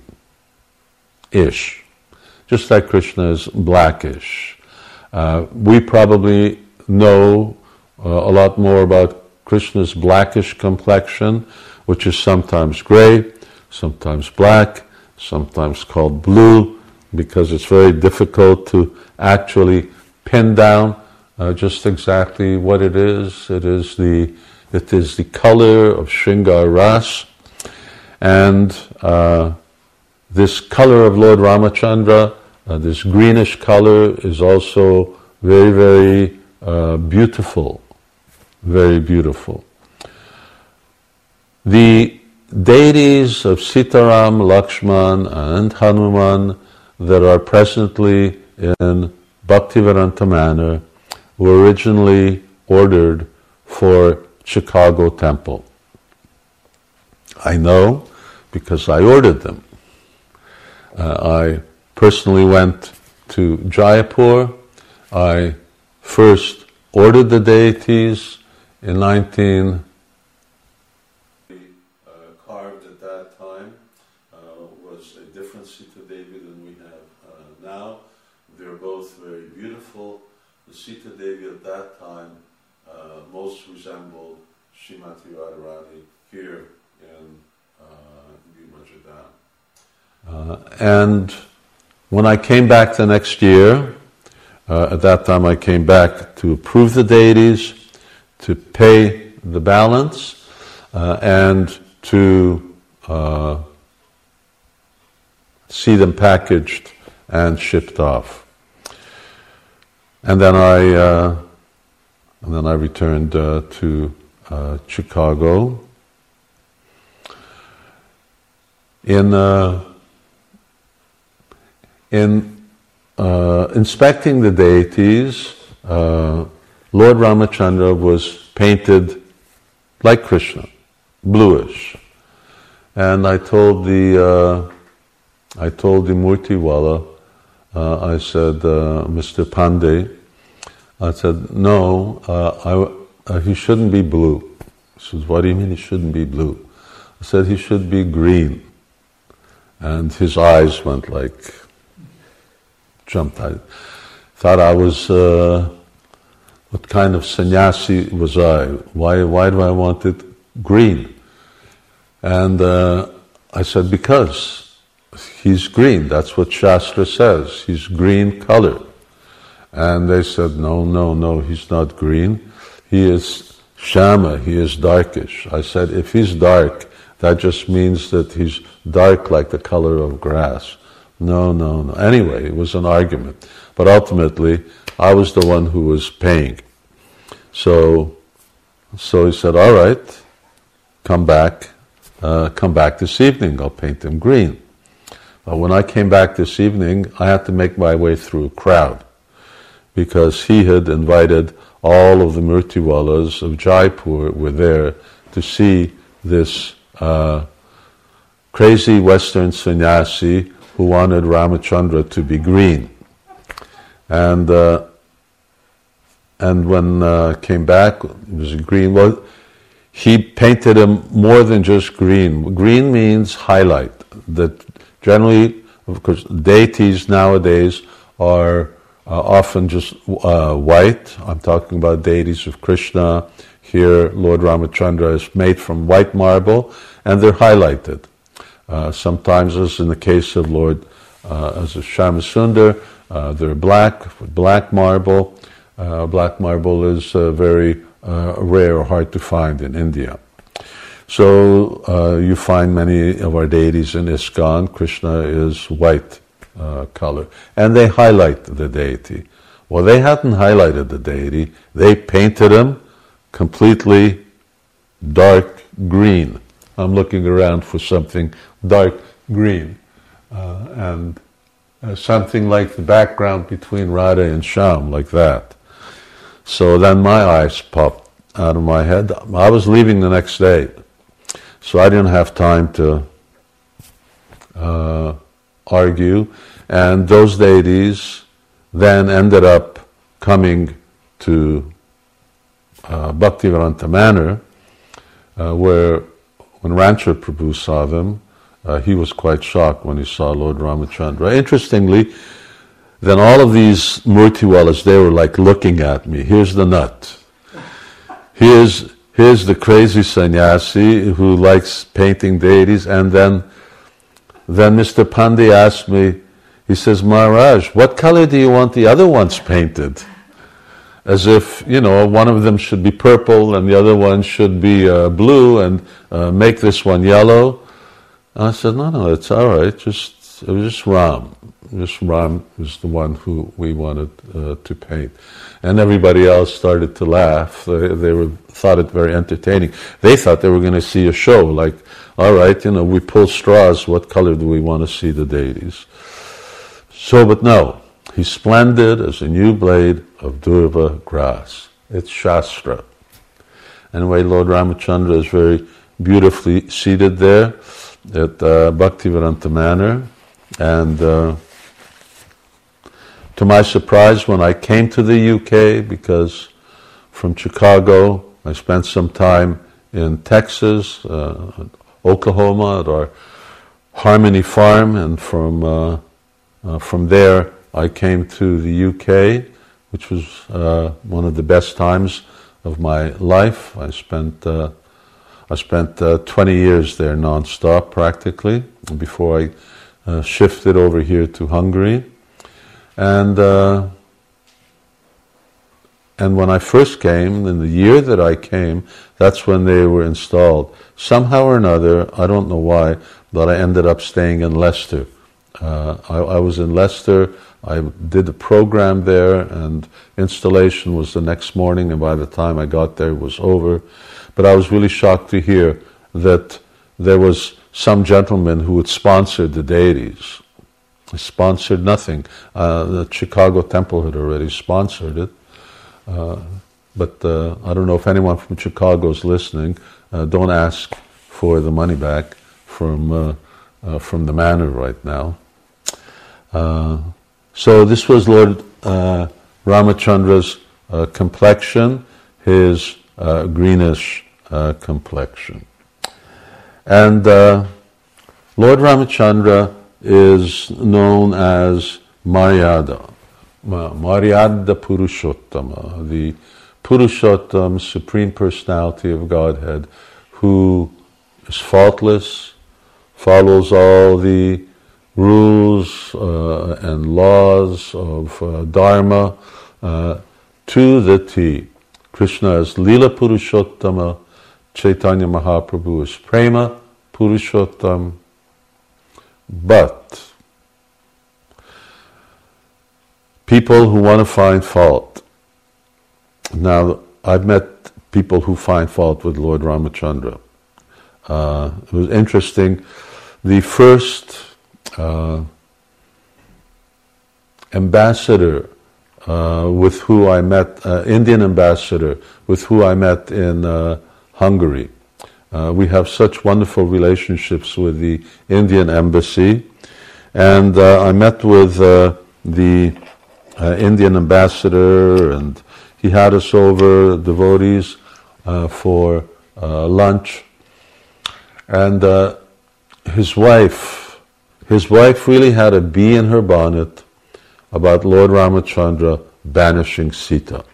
just like Krishna is blackish. Uh, we probably know uh, a lot more about Krishna's blackish complexion, which is sometimes gray, sometimes black, sometimes called blue, because it's very difficult to actually pin down uh, just exactly what it is. It is the it is the color of Shringar Ras, and uh, this color of Lord Ramachandra, uh, this greenish color, is also very, very uh, beautiful, very beautiful. The deities of Sitaram, Lakshman, and Hanuman that are presently in Bhaktivedanta Manor were originally ordered for Chicago Temple. I know because I ordered them. Uh, I personally went to Jaipur. I first ordered the deities in nineteen uh, carved at that time uh, was a different Sita Devi than we have uh, now. They're both very beautiful. The Sita Devi at that time uh, most resembled Srimati Radharani here in uh, New Majidam. Uh, and when I came back the next year, uh, at that time I came back to approve the deities, to pay the balance, uh, and to uh, see them packaged and shipped off. And then I, uh, and then I returned uh, to uh, Chicago. In uh, in uh, inspecting the deities, uh, Lord Ramachandra was painted like Krishna, bluish, and I told the uh, I told the Murtiwala, uh, I said, uh, Mister Pandey, I said, no, uh, I, uh, he shouldn't be blue. He says, what do you mean he shouldn't be blue? I said, he should be green. And his eyes went like, jumped. I thought I was, uh, what kind of sannyasi was I? Why, why do I want it green? And uh, I said, because he's green. That's what Shastra says. He's green colored. And they said, no, no, no, he's not green. He is shama, he is darkish. I said, if he's dark, that just means that he's dark like the color of grass. No, no, no. Anyway, it was an argument. But ultimately, I was the one who was paying. So, so he said, all right, come back, uh, come back this evening, I'll paint him green. But when I came back this evening, I had to make my way through a crowd, because he had invited all of the Murtiwalas of Jaipur were there to see this uh, crazy Western sannyasi who wanted Ramachandra to be green. And uh, and when uh, came back, it was green. Well, he painted him more than just green. Green means highlight. That generally, of course, deities nowadays are Uh, often just uh, white. I'm talking about deities of Krishna. Here, Lord Ramachandra is made from white marble, and they're highlighted. Uh, sometimes, as in the case of Lord, uh, as a Shyamasundar, uh, they're black, black marble. Uh, black marble is uh, very uh, rare or hard to find in India. So uh, you find many of our deities in ISKCON. Krishna is white Uh, color, and they highlight the deity. Well, they hadn't highlighted the deity, they painted him completely dark green. I'm looking around for something dark green, uh, and uh, something like the background between Radha and Shyam, like that. So then my eyes popped out of my head. I was leaving the next day, so I didn't have time to uh, argue, and those deities then ended up coming to uh, Bhaktivedanta Manor, uh, where when Rancher Prabhu saw them, uh, he was quite shocked when he saw Lord Ramachandra. Interestingly, then all of these Murtiwalas, they were like looking at me. Here's the nut. Here's, here's the crazy sannyasi who likes painting deities, and then Then Mister Pandey asked me, he says, Maharaj, what color do you want the other ones painted? As if, you know, one of them should be purple and the other one should be uh, blue, and uh, make this one yellow. And I said, no, no, it's all right. Just, it was just Ram. Just Ram was the one who we wanted uh, to paint. And everybody else started to laugh. They, they were, thought it very entertaining. They thought they were going to see a show, like, all right, you know, we pull straws, what color do we want to see the deities? So, but no, he's splendid as a new blade of Durva grass. It's Shastra. Anyway, Lord Ramachandra is very beautifully seated there at uh, Bhaktivedanta Manor, and uh, to my surprise, when I came to the U K, because from Chicago, I spent some time in Texas, uh, Oklahoma, at our Harmony Farm, and from uh, uh, from there I came to the U K, which was uh, one of the best times of my life. I spent uh, I spent uh, twenty years there non-stop practically before I uh, shifted over here to Hungary. And uh, and when I first came, in the year that I came, that's when they were installed. Somehow or another, I don't know why, but I ended up staying in Leicester. Uh, I, I was in Leicester, I did a program there, and installation was the next morning, and by the time I got there, it was over. But I was really shocked to hear that there was some gentleman who had sponsored the deities. He sponsored nothing. Uh, the Chicago Temple had already sponsored it. Uh, but uh, I don't know if anyone from Chicago is listening. Uh, don't ask for the money back from uh, uh, from the manor right now. Uh, so this was Lord uh, Ramachandra's uh, complexion, his uh, greenish uh, complexion. And uh, Lord Ramachandra is known as Maryada, Maryada Purushottama, the Purushottam, Supreme Personality of Godhead, who is faultless, follows all the rules uh, and laws of uh, Dharma uh, to the T. Krishna is Lila Purushottama, Chaitanya Mahaprabhu is Prema Purushottam, but people who want to find fault. Now, I've met people who find fault with Lord Ramachandra. Uh, it was interesting. The first uh, ambassador uh, with who I met, uh, Indian ambassador with who I met in uh, Hungary. Uh, we have such wonderful relationships with the Indian embassy, and uh, I met with uh, the uh, Indian ambassador, and he had us over, devotees, uh, for uh, lunch. And uh, his wife, his wife really had a bee in her bonnet about Lord Ramachandra banishing Sita.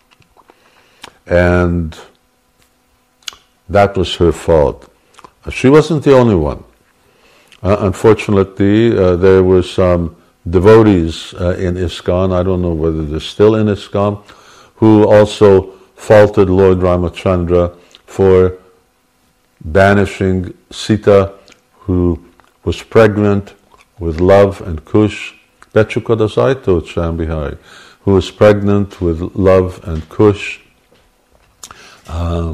And that was her fault. She wasn't the only one. Uh, unfortunately, uh, there were some devotees uh, in ISKCON, I don't know whether they're still in ISKCON, who also faulted Lord Ramachandra for banishing Sita, who was pregnant with love and Kush, Bechukodasaito Chambihari, who was pregnant with love and Kush. Uh,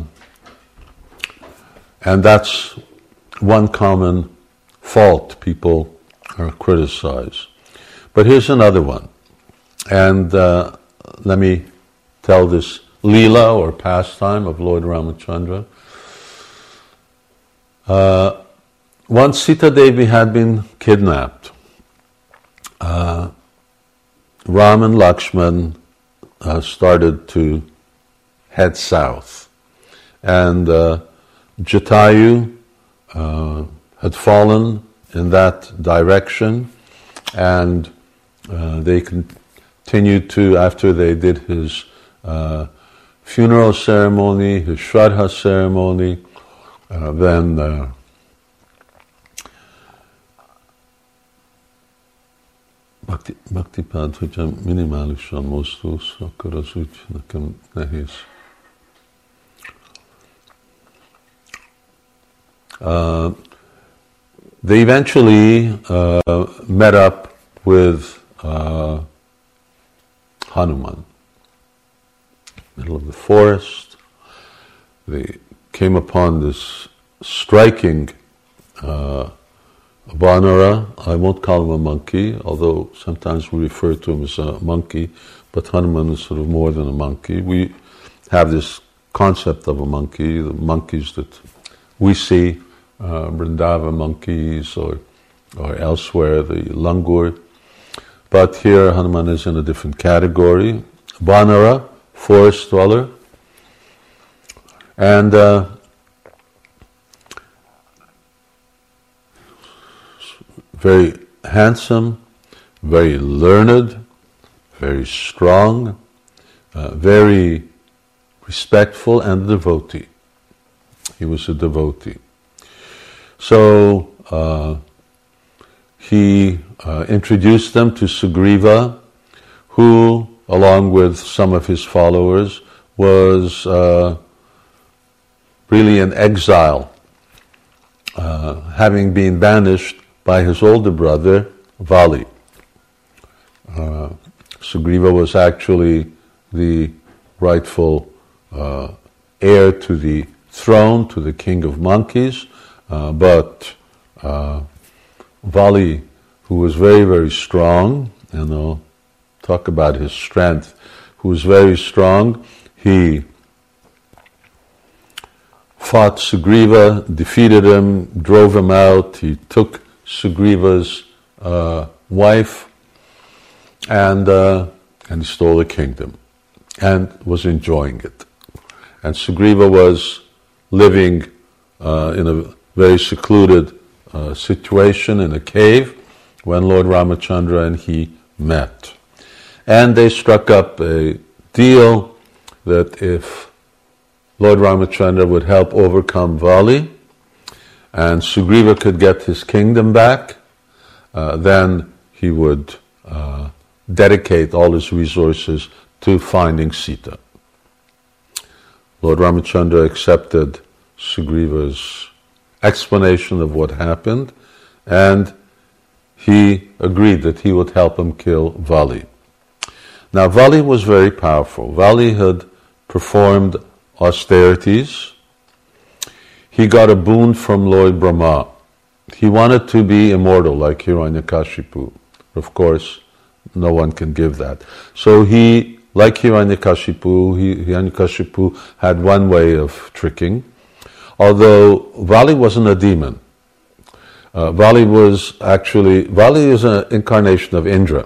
and that's one common fault people uh, criticize. But here's another one. And uh, let me tell this Leela or pastime of Lord Ramachandra. Uh, once Sita Devi had been kidnapped, uh, Ram and Lakshman uh, started to head south. And uh, Jatayu uh, had fallen in that direction, and uh, they continued to, after they did his uh, funeral ceremony, his Shraddha ceremony, Uh, then uh, Bhakti, Bhaktipád, hogyha minimálisan mozdulsz, akkor az úgy nekem nehéz. Uh, they eventually uh, met up with uh, Hanuman, middle of the forest. They came upon this striking uh, Vanara. I won't call him a monkey, although sometimes we refer to him as a monkey, but Hanuman is sort of more than a monkey. We have this concept of a monkey, the monkeys that we see, uh, Vrindavan monkeys or, or elsewhere, the langur. But here Hanuman is in a different category. Vanara, forest dweller. And uh, very handsome, very learned, very strong, uh, very respectful and devotee. He was a devotee. So uh, he uh, introduced them to Sugriva, who, along with some of his followers, was uh, really in exile, uh, having been banished by his older brother, Vali. Uh, Sugriva was actually the rightful uh, heir to the throne, to the king of monkeys, uh, but uh, Vali, who was very, very strong, you know, talk about his strength, who was very strong, he fought Sugriva, defeated him, drove him out, he took Sugriva's uh, wife, and uh, and he stole the kingdom, and was enjoying it. And Sugriva was living uh, in a very secluded uh, situation in a cave when Lord Ramachandra and he met. And they struck up a deal that if Lord Ramachandra would help overcome Vali and Sugriva could get his kingdom back, uh, then he would uh, dedicate all his resources to finding Sita. Lord Ramachandra accepted Sugriva's explanation of what happened, and he agreed that he would help him kill Vali. Now, Vali was very powerful. Vali had performed austerities. He got a boon from Lord Brahma. He wanted to be immortal like Hiranyakashipu. Of course, no one can give that. So he, like Hiranyakashipu, he, Hiranyakashipu had one way of tricking. Although Vali wasn't a demon. Uh, Vali was actually, Vali is an incarnation of Indra.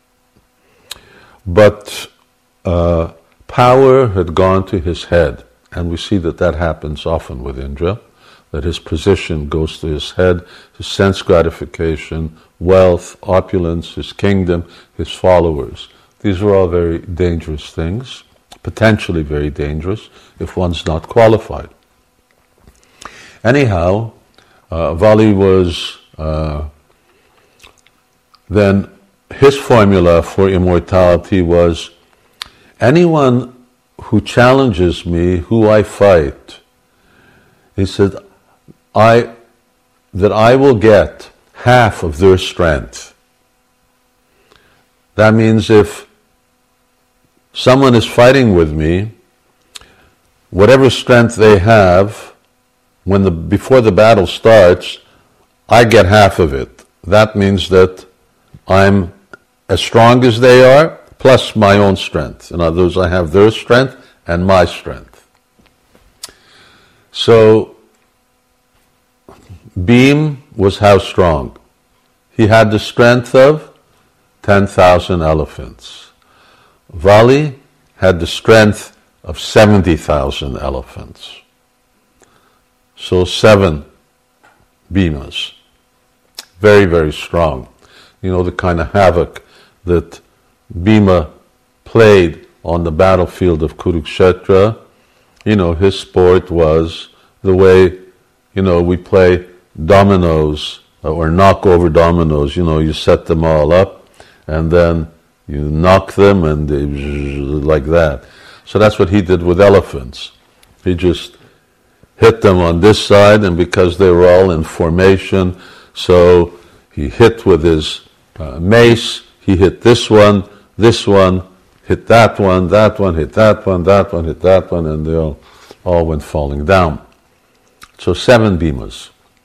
But uh, power had gone to his head, and we see that that happens often with Indra, that his position goes to his head, his sense gratification, wealth, opulence, his kingdom, his followers. These are all very dangerous things, potentially very dangerous if one's not qualified. Anyhow, uh, Vali was uh, then, his formula for immortality was, anyone who challenges me, who I fight, he said, I, that I will get half of their strength. That means if someone is fighting with me, whatever strength they have, when the before the battle starts, I get half of it. That means that I'm as strong as they are, plus my own strength. In other words, I have their strength and my strength. So, Bhim was how strong? He had the strength of ten thousand elephants. Vali had the strength of seventy thousand elephants. So seven Bhimas. Very, very strong. You know, the kind of havoc that Bhima played on the battlefield of Kurukshetra. You know, his sport was the way, you know, we play dominoes or knock over dominoes. You know, you set them all up and then you knock them and they like that. So that's what he did with elephants. He just hit them on this side, and because they were all in formation, so he hit with his uh, mace, he hit this one, this one, hit that one, that one, hit that one, that one, hit that one, and they all, all went falling down. So seven Bhimas.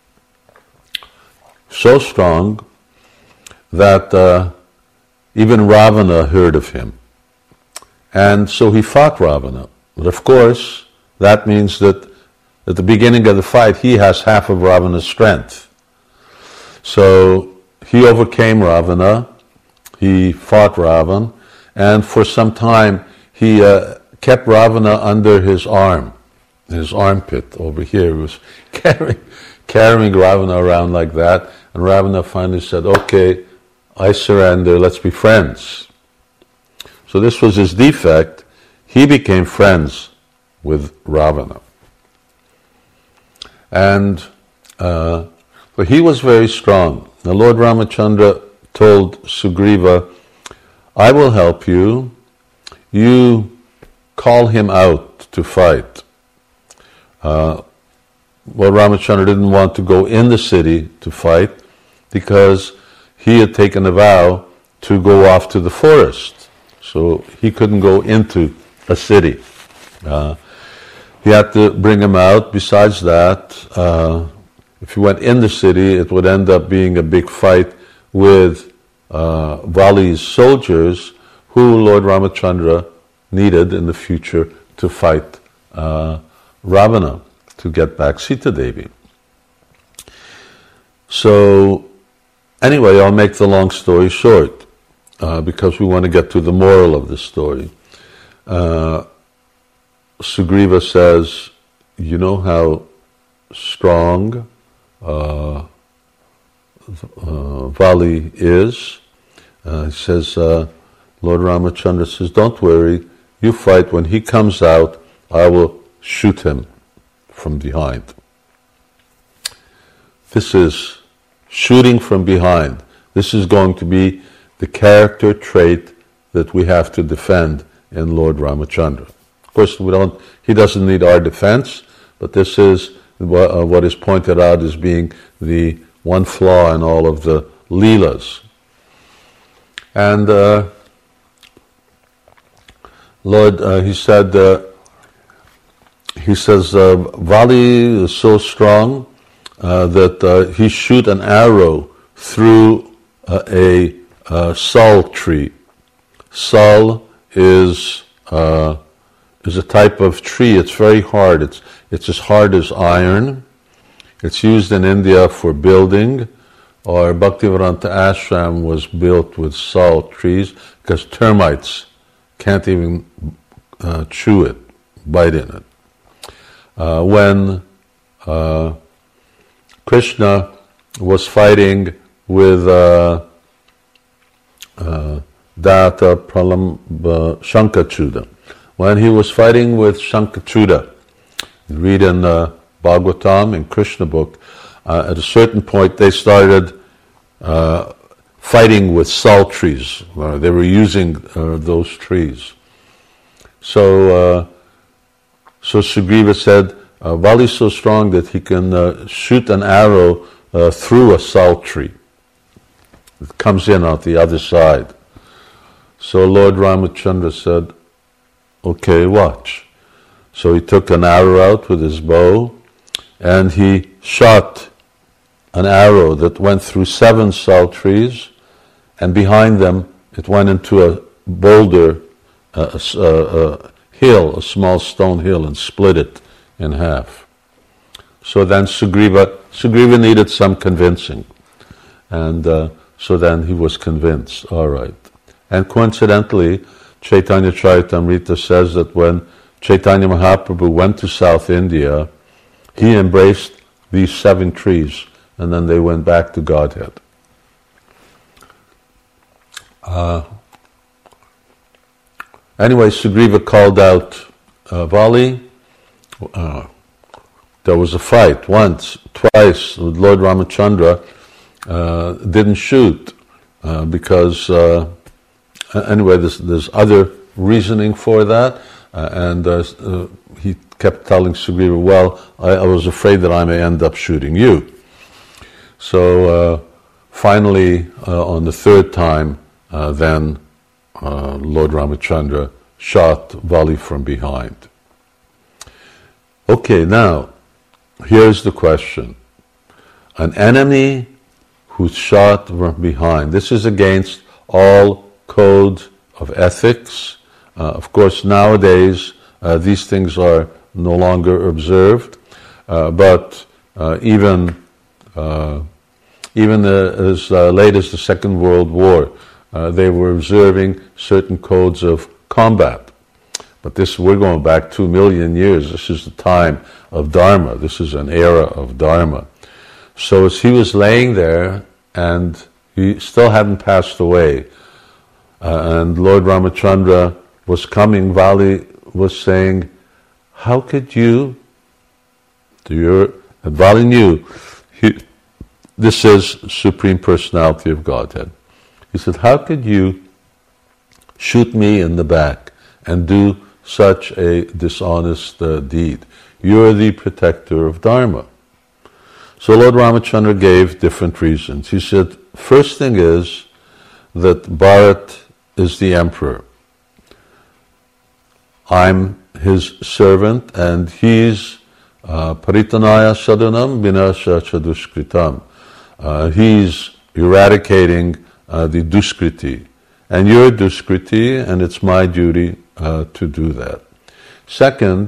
So strong that uh, even Ravana heard of him. And so he fought Ravana. But of course, that means that at the beginning of the fight, he has half of Ravana's strength. So he overcame Ravana, he fought Ravan, and for some time he uh, kept Ravana under his arm, his armpit over here. He was carrying, carrying Ravana around like that, and Ravana finally said, okay, I surrender, let's be friends. So this was his defect. He became friends with Ravana. And uh, but he was very strong. The Lord Ramachandra told Sugriva, I will help you. You call him out to fight. Uh, well, Ramachandra didn't want to go in the city to fight because he had taken a vow to go off to the forest. So he couldn't go into a city. Uh, he had to bring him out. Besides that, uh, if he went in the city, it would end up being a big fight with uh, Vali's soldiers, who Lord Ramachandra needed in the future to fight uh, Ravana, to get back Sita Devi. So, anyway, I'll make the long story short, uh, because we want to get to the moral of the story. Uh, Sugriva says, you know how strong uh, uh, Vali is? Uh, he says, uh, Lord Ramachandra says, don't worry, you fight. When he comes out, I will shoot him from behind. This is shooting from behind. This is going to be the character trait that we have to defend in Lord Ramachandra. Of course, we don't. He doesn't need our defense, but this is what, uh, what is pointed out as being the one flaw in all of the Leelas. And uh, Lord, uh, he said, uh, he says, uh, Vali is so strong uh, that uh, he shoot an arrow through uh, a uh, sal tree. Sal is uh, is a type of tree. It's very hard. It's it's as hard as iron. It's used in India for building. Our Bhaktivedanta ashram was built with sal trees because termites can't even uh, chew it, bite in it. Uh, when uh, Krishna was fighting with uh, uh, Data Pralamba Shankachuda, when he was fighting with Shankachuda, you read in uh, Bhagavatam, in Krishna book, uh, at a certain point they started uh, fighting with sal trees. Uh, they were using uh, those trees. So, uh, so Sugriva said, uh, Vali is so strong that he can uh, shoot an arrow uh, through a sal tree. It comes in on the other side. So Lord Ramachandra said, okay, watch. So he took an arrow out with his bow, and he shot an arrow that went through seven sal trees, and behind them it went into a boulder, a, a, a hill, a small stone hill, and split it in half. So then Sugriva, Sugriva needed some convincing, and uh, so then he was convinced, all right. And coincidentally, Chaitanya Charitamrita says that when Chaitanya Mahaprabhu went to South India, he embraced these seven trees, and then they went back to Godhead. Uh, anyway, Sugriva called out uh, Vali. Uh, there was a fight once, twice. Lord Ramachandra uh, didn't shoot uh, because, uh, anyway, there's, there's other reasoning for that. Uh, and uh, uh, he kept telling Sugriva, well, I, I was afraid that I may end up shooting you. So uh, finally, uh, on the third time, uh, then uh, Lord Ramachandra shot Vali from behind. Okay, now, here's the question. An enemy who's shot from behind. This is against all codes of ethics. Uh, of course, nowadays, uh, these things are no longer observed, uh, but uh, even uh, even uh, as uh, late as the Second World War, uh, they were observing certain codes of combat. But this, we're going back two million years. This is the time of Dharma. This is an era of Dharma. So as he was laying there, and he still hadn't passed away, uh, and Lord Ramachandra was coming, Vali was saying, how could you, to your And Vali knew he, this is Supreme Personality of Godhead. He said, how could you shoot me in the back and do such a dishonest uh, deed? You're the protector of Dharma. So Lord Ramachandra gave different reasons. He said, first thing is that Bharat is the emperor. I'm his servant, and he's uh, paritanaya sadhanam vinasha chaduskritam. Uh, he's eradicating uh, the duskriti. And you're duskriti, and it's my duty uh, to do that. Second,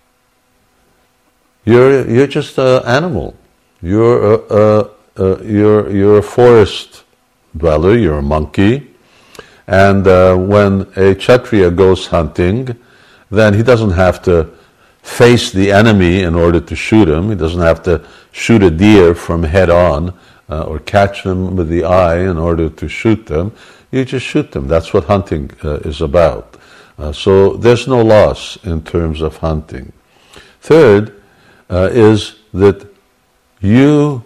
you're you're just an animal. You're a, a, a you're you're a forest dweller. You're a monkey, and uh, when a Kshatriya goes hunting, then he doesn't have to face the enemy in order to shoot him. He doesn't have to shoot a deer from head on uh, or catch them with the eye in order to shoot them. You just shoot them. That's what hunting uh, is about. Uh, so there's no loss in terms of hunting. Third uh, is that you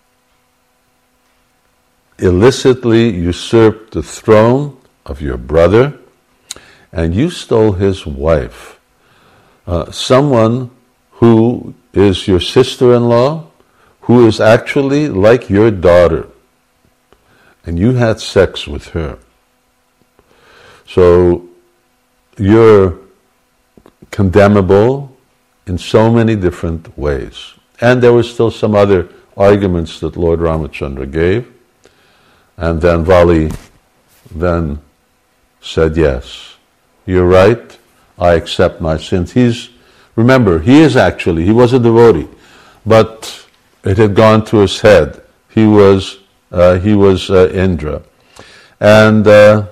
illicitly usurped the throne of your brother, and you stole his wife. Uh, someone who is your sister-in-law, who is actually like your daughter, and you had sex with her. So you're condemnable in so many different ways. And there were still some other arguments that Lord Ramachandra gave. And then Vali then said, yes, you're right, I accept my sins. He's, remember, he is actually, he was a devotee, but it had gone to his head. He was, uh, he was uh, Indra. And uh,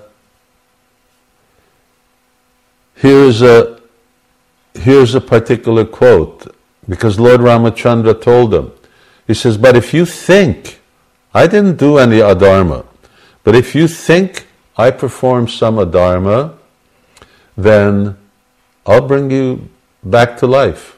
here's a, here's a particular quote, because Lord Ramachandra told him, he says, but if you think, I didn't do any adharma, but if you think I performed some adharma, then I'll bring you back to life.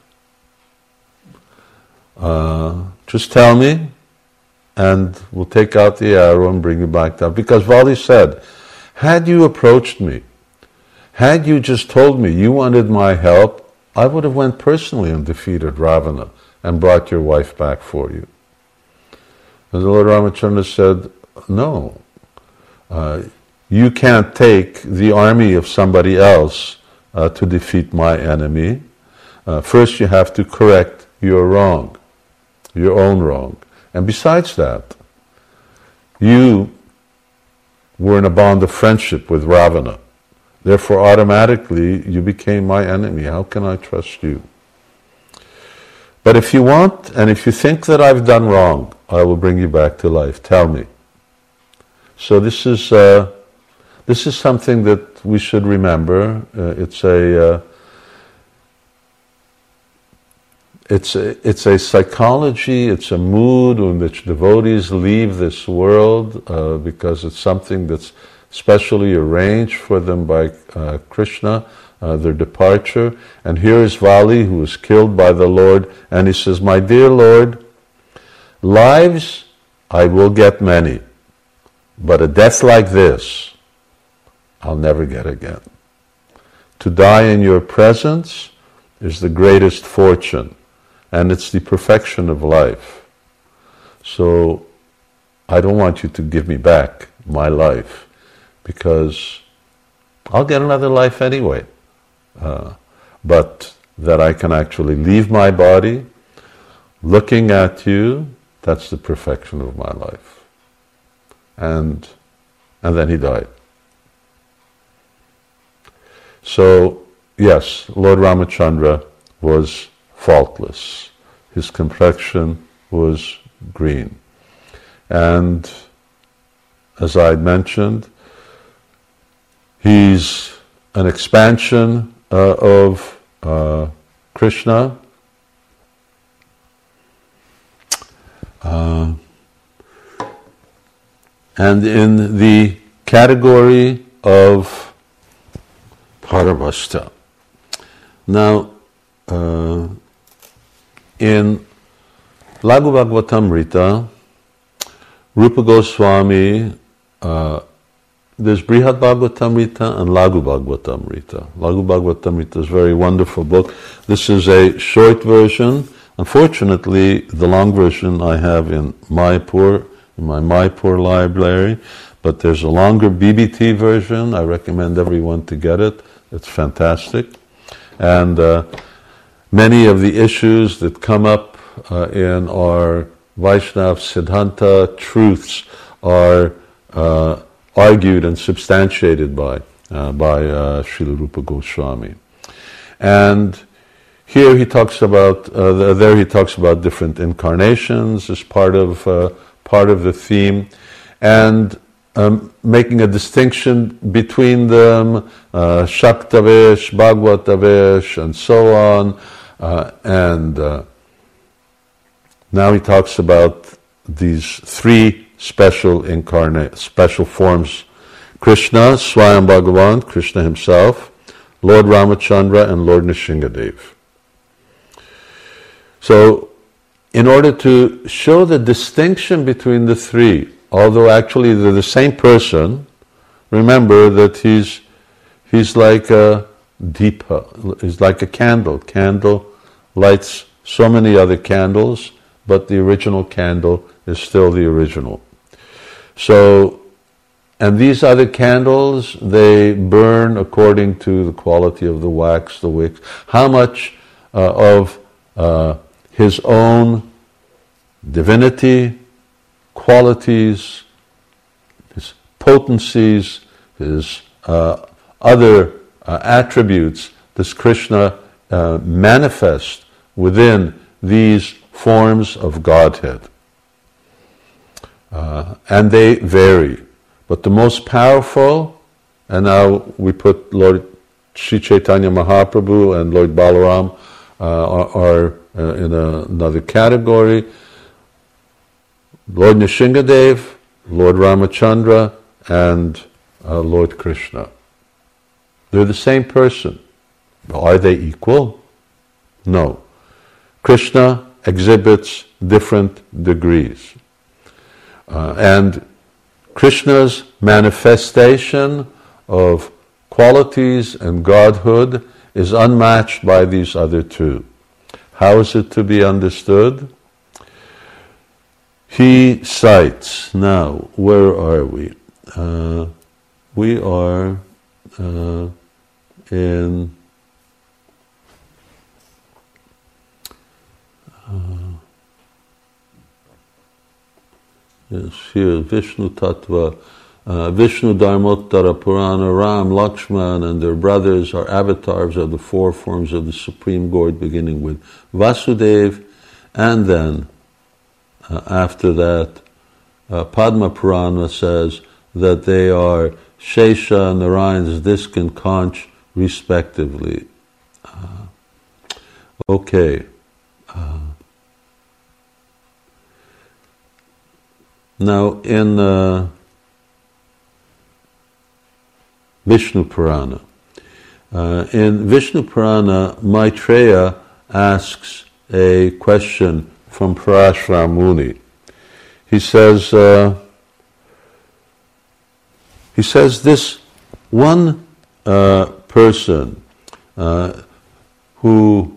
Uh, just tell me, and we'll take out the arrow and bring you back down. Because Vali said, had you approached me, had you just told me you wanted my help, I would have went personally and defeated Ravana and brought your wife back for you. And the Lord Ramachandra said, no, uh, you can't take the army of somebody else uh, to defeat my enemy. Uh, first you have to correct your wrong, your own wrong. And besides that, you were in a bond of friendship with Ravana. Therefore, automatically, you became my enemy. How can I trust you? But if you want, and if you think that I've done wrong, I will bring you back to life. Tell me. So this is uh, this is something that we should remember. Uh, it's a uh, it's a, it's a psychology. It's a mood in which devotees leave this world uh, because it's something that's specially arranged for them by uh, Krishna, uh, their departure. And here is Vali, who was killed by the Lord, and he says, my dear Lord, lives I will get many, but a death like this, I'll never get again. To die in your presence is the greatest fortune, and it's the perfection of life. So I don't want you to give me back my life, because I'll get another life anyway. Uh, but that I can actually leave my body, looking at you, that's the perfection of my life. And, and then he died. So, yes, Lord Ramachandra was faultless. His complexion was green. And as I had mentioned, he's an expansion uh, of uh, Krishna. Uh, and in the category of Paravasta. Now, uh, in Laghu Bhagavatamrita, Rupa Goswami, uh, there's Brihad Bhagavatamrita and Laghu Bhagavatamrita. Laghu Bhagavatamrita is a very wonderful book. This is a short version. Unfortunately, the long version I have in Mayapur, in my Mayapur library, but there's a longer B B T version. I recommend everyone to get it. It's fantastic. And uh, many of the issues that come up uh, in our Vaishnav Siddhanta truths are uh, argued and substantiated by uh, by uh, Srila Rupa Goswami. And here he talks about, uh, there he talks about different incarnations as part of uh, part of the theme, and um, making a distinction between them, uh, Shaktavesh, Bhagavatavesh, and so on. Uh, and uh, now he talks about these three special incarnate, special forms: Krishna, Swayam Bhagavan, Krishna himself, Lord Ramachandra, and Lord Nrsingadev. So, in order to show the distinction between the three, although actually they're the same person, remember that he's he's like a deepa, he's like a candle. Candle lights so many other candles, but the original candle is still the original. So, and these other candles, they burn according to the quality of the wax, the wicks. How much uh, of uh, his own divinity, qualities, his potencies, his uh, other uh, attributes does Krishna uh, manifest within these forms of Godhead. Uh, and they vary. But the most powerful, and now we put Lord Sri Chaitanya Mahaprabhu and Lord Balaram uh, are, are uh, in a, another category. Lord Nrsingadev, Lord Ramachandra, and uh, Lord Krishna. They're the same person. Are they equal? No. Krishna exhibits different degrees. Uh, and Krishna's manifestation of qualities and godhood is unmatched by these other two. How is it to be understood? He cites, now, where are we? Uh, we are uh, in uh, yes, here, Vishnu Tattva, uh, Vishnu Dharmottara Purana, Ram, Lakshman, and their brothers are avatars of the four forms of the Supreme Lord, beginning with Vasudev, and then Uh, after that, uh, Padma Purana says that they are Shesha, Narayan's disc and conch, respectively. Uh, okay. Uh, now, in uh, Vishnu Purana, uh, in Vishnu Purana, Maitreya asks a question from Parashara Muni. He says, uh, he says this one uh, person uh, who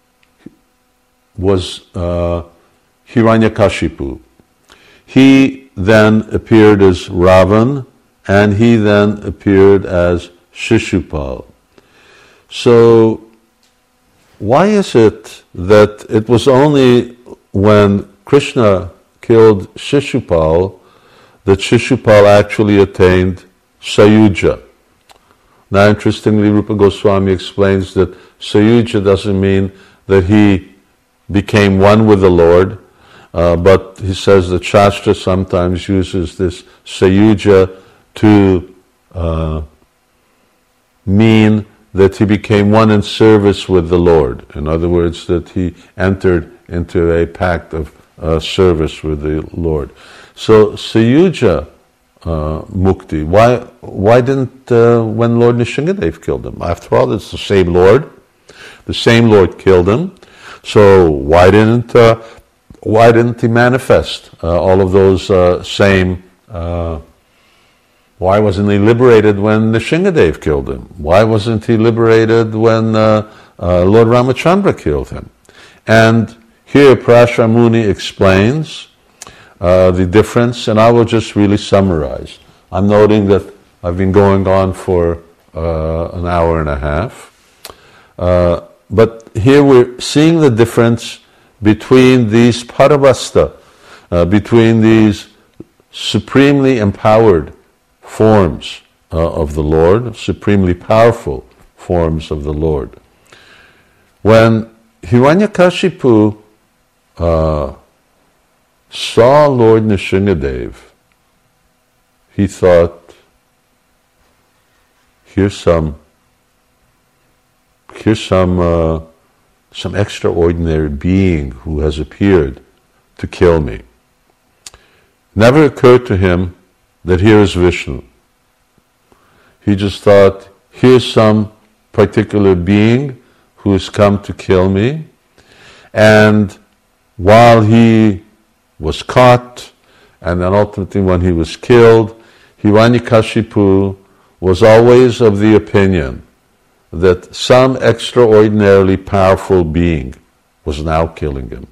was uh, Hiranyakashipu, he then appeared as Ravan, and he then appeared as Shishupal. So, why is it that it was only when Krishna killed Shishupal that Shishupal actually attained Sayuja? Now, interestingly, Rupa Goswami explains that Sayuja doesn't mean that he became one with the Lord, uh, but he says that Shastra sometimes uses this Sayuja to uh, mean that he became one in service with the Lord. In other words, that he entered into a pact of uh, service with the Lord. So, Sayuja uh, Mukti, why why didn't, uh, when Lord Nrsingadev killed him? After all, it's the same Lord. The same Lord killed him. So, why didn't uh, why didn't he manifest uh, all of those uh, same... Uh, why wasn't he liberated when Nrsingadev killed him? Why wasn't he liberated when uh, uh, Lord Ramachandra killed him? And here Parashar Muni explains uh, the difference, and I will just really summarize. I'm noting that I've been going on for uh, an hour and a half. Uh, but here we're seeing the difference between these paravasta, uh, between these supremely empowered forms uh, of the Lord, supremely powerful forms of the Lord. When Hiranyakashipu uh, saw Lord Nrsingadev, he thought, here's some, here's some, uh, some extraordinary being who has appeared to kill me. Never occurred to him that here is Vishnu. He just thought, here's some particular being who has come to kill me. And while he was caught, and then ultimately when he was killed, Hiranyakashipu was always of the opinion that some extraordinarily powerful being was now killing him.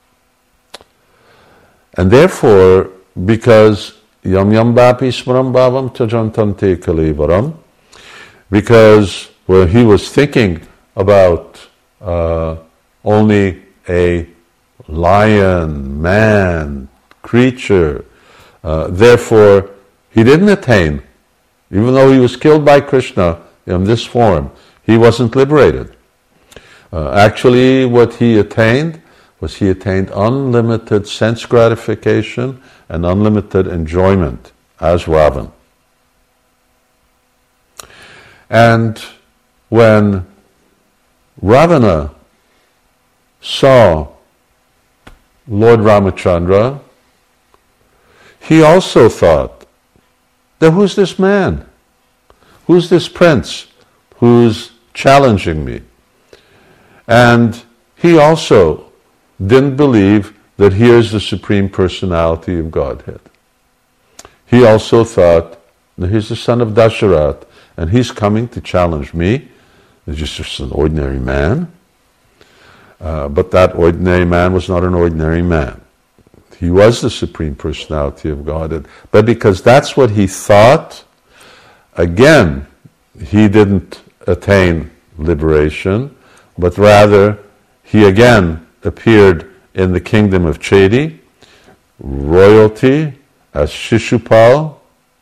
And therefore, because Yam Yam Bapi Smaram Bhavam Tajantante Kalivaram, because well, he was thinking about uh, only a lion, man, creature, uh, therefore he didn't attain, even though he was killed by Krishna in this form, he wasn't liberated. Uh, actually, what he attained was he attained unlimited sense gratification and unlimited enjoyment as Ravan. And when Ravana saw Lord Ramachandra, he also thought, that who's this man? Who's this prince who's challenging me? And he also didn't believe that here's the Supreme Personality of Godhead. He also thought, that here's the son of Dasharat, and he's coming to challenge me. He's just an ordinary man. Uh, but that ordinary man was not an ordinary man. He was the Supreme Personality of Godhead. But because that's what he thought, again, he didn't attain liberation, but rather he again appeared in the kingdom of Chedi, royalty, as Shishupal.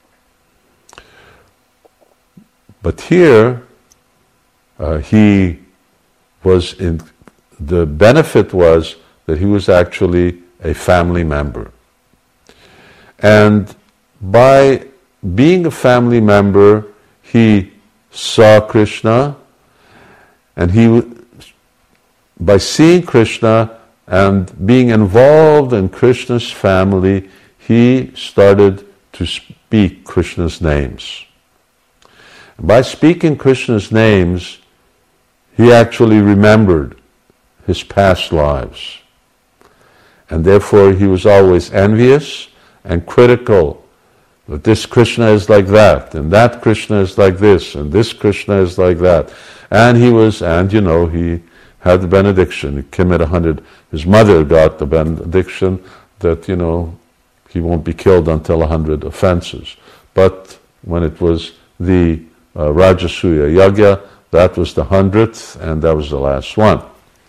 But here, uh, he was in, the benefit was that he was actually a family member. And by being a family member, he saw Krishna, and he, by seeing Krishna and being involved in Krishna's family, he started to speak Krishna's names. By speaking Krishna's names, he actually remembered his past lives. And therefore he was always envious and critical, that this Krishna is like that, and that Krishna is like this, and this Krishna is like that. And he was, and you know, he had the benediction. He committed a hundred, his mother got the benediction that, you know, he won't be killed until a hundred offenses. But when it was the uh, Rajasuya Yagya, that was the hundredth, and that was the last one.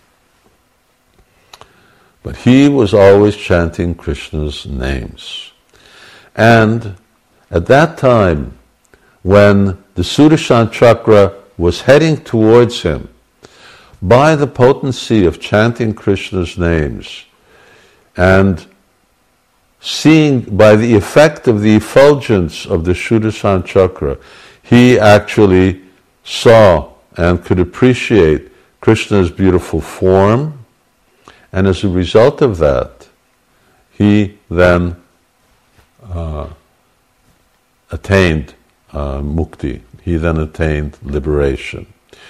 But he was always chanting Krishna's names. And at that time, when the Sudarshan Chakra was heading towards him, by the potency of chanting Krishna's names, and seeing by the effect of the effulgence of the Sudarshan Chakra, he actually saw and could appreciate Krishna's beautiful form, and as a result of that, he then uh, attained uh, mukti. He then attained liberation.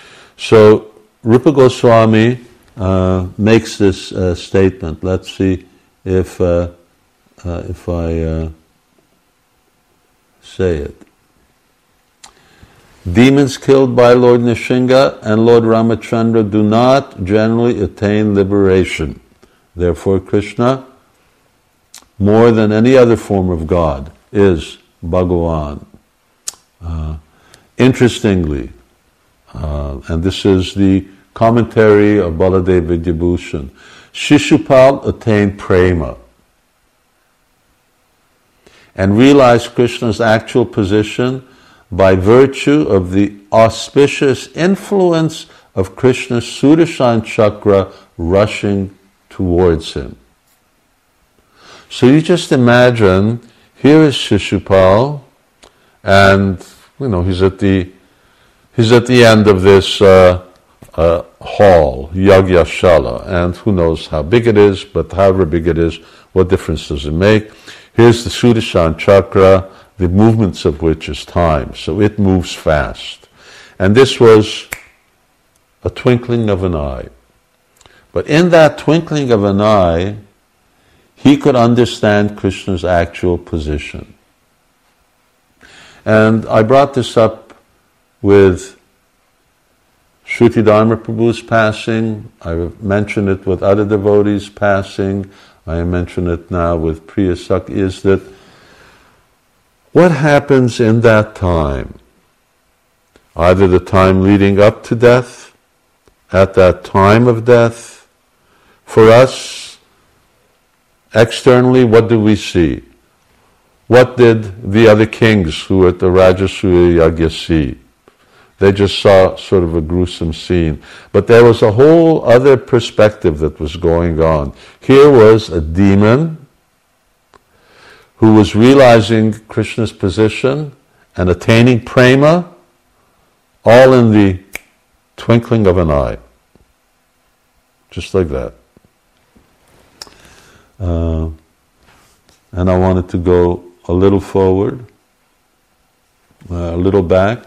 So Rupa Goswami uh, makes this uh, statement. Let's see if uh, uh, if I uh, say it. Demons killed by Lord Nrsimha and Lord Ramachandra do not generally attain liberation. Therefore, Krishna, more than any other form of God, is Bhagavan. Uh, interestingly, uh, and this is the commentary of Baladev Vidyabhushan, Shishupal attained prema and realized Krishna's actual position by virtue of the auspicious influence of Krishna's Sudarshan Chakra rushing towards him. So you just imagine, here is Shishupal, and you know he's at the he's at the end of this uh, uh, hall, Yagyashala, and who knows how big it is, but however big it is, what difference does it make? Here's the Sudarshan Chakra, the movements of which is time, so it moves fast. And this was a twinkling of an eye. But in that twinkling of an eye, he could understand Krishna's actual position. And I brought this up with Shruti Dharma Prabhu's passing. I mentioned it with other devotees passing. I mention it now with Priya Sakhi, is that what happens in that time, either the time leading up to death, at that time of death, for us, externally, what do we see? What did the other kings who were at the Rajasuya Yagya see? They just saw sort of a gruesome scene. But there was a whole other perspective that was going on. Here was a demon who was realizing Krishna's position and attaining prema, all in the twinkling of an eye. Just like that. Uh, and I wanted to go a little forward, uh, a little back.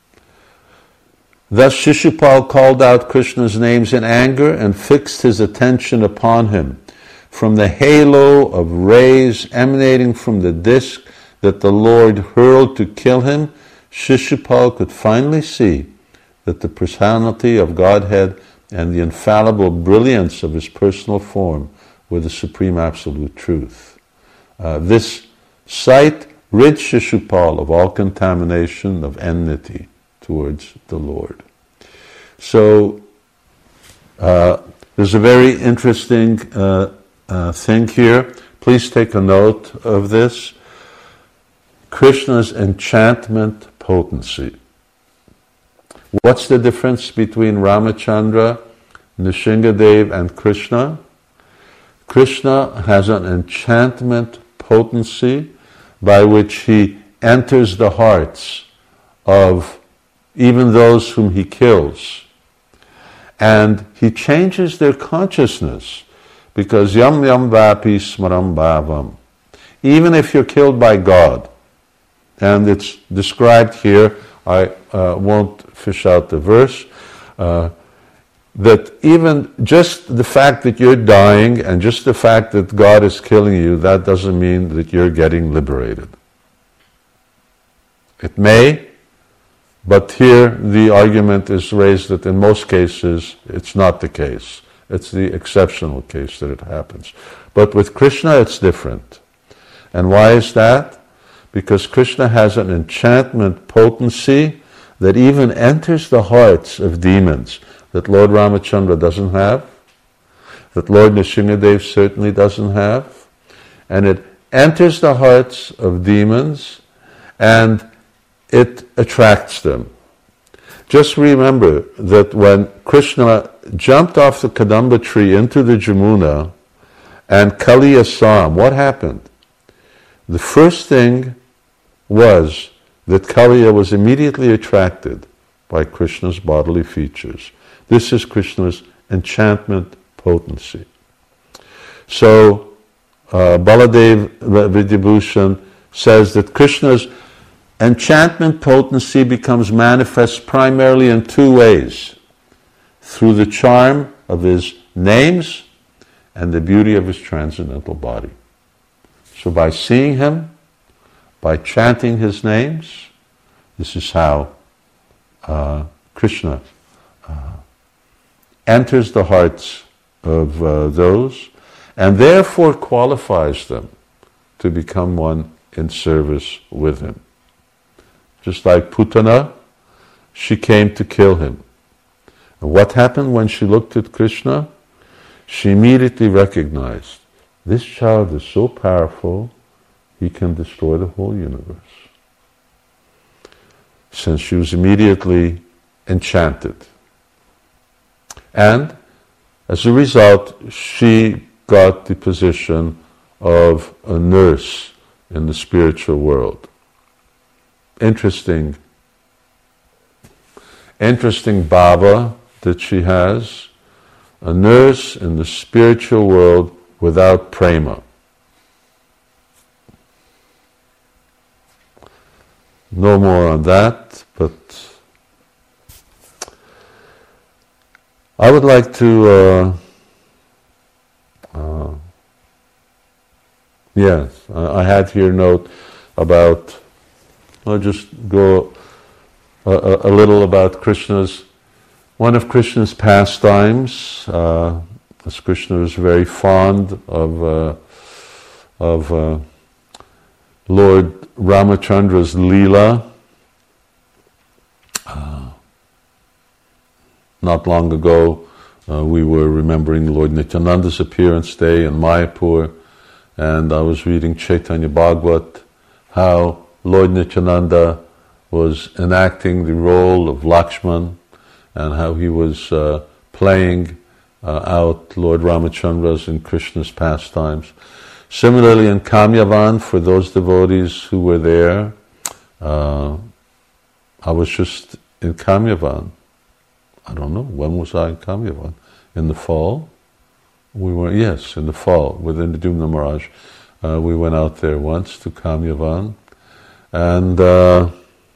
Thus Shishupal called out Krishna's names in anger and fixed his attention upon him. From the halo of rays emanating from the disk that the Lord hurled to kill him, Shishupal could finally see that the personality of Godhead and the infallible brilliance of his personal form were the supreme absolute truth. Uh, this sight rid Shishupal of all contamination of enmity towards the Lord. So, uh, there's a very interesting uh, uh, thing here. Please take a note of this. Krishna's enchantment potency. What's the difference between Ramachandra, Nrsimhadev, and Krishna? Krishna has an enchantment potency by which he enters the hearts of even those whom he kills. And he changes their consciousness, because yam yam vapi smaram bhavam. Even if you're killed by God, and it's described here, I uh, won't fish out the verse, uh, that even just the fact that you're dying and just the fact that God is killing you, that doesn't mean that you're getting liberated. It may, but here the argument is raised that in most cases it's not the case. It's the exceptional case that it happens. But with Krishna it's different. And why is that? Because Krishna has an enchantment potency that even enters the hearts of demons, that Lord Ramachandra doesn't have, that Lord Nrsimhadev certainly doesn't have, and it enters the hearts of demons and it attracts them. Just remember that when Krishna jumped off the Kadamba tree into the Jamuna and Kaliya saw him, what happened? The first thing was that Kaliya was immediately attracted by Krishna's bodily features. This is Krishna's enchantment potency. So, uh, Baladev Vidyabhushan says that Krishna's enchantment potency becomes manifest primarily in two ways: through the charm of his names and the beauty of his transcendental body. So by seeing him, by chanting his names, this is how uh, Krishna uh, enters the hearts of uh, those, and therefore qualifies them to become one in service with him. Just like Putana, she came to kill him. And what happened when she looked at Krishna? She immediately recognized, this child is so powerful, he can destroy the whole universe. Since she was immediately enchanted. And as a result, she got the position of a nurse in the spiritual world. Interesting, interesting bhava that she has, a nurse in the spiritual world without prema. No more on that, but I would like to, uh, uh, yes, I had here a note about, I'll just go a, a, a little about Krishna's, one of Krishna's pastimes, uh, as Krishna was very fond of, uh, of uh, Lord Ramachandra's Leela. Uh, not long ago, uh, we were remembering Lord Nityananda's appearance day in Mayapur, and I was reading Chaitanya Bhagavat, how Lord Nityananda was enacting the role of Lakshman, and how he was uh, playing uh, out Lord Ramachandra's and Krishna's pastimes. Similarly, in Kamyavan, for those devotees who were there, uh, I was just in Kamyavan. I don't know, when was I in Kamyavan? In the fall? We were, yes, in the fall, with Indradumna Maharaj. Uh, we went out there once to Kamyavan, and uh,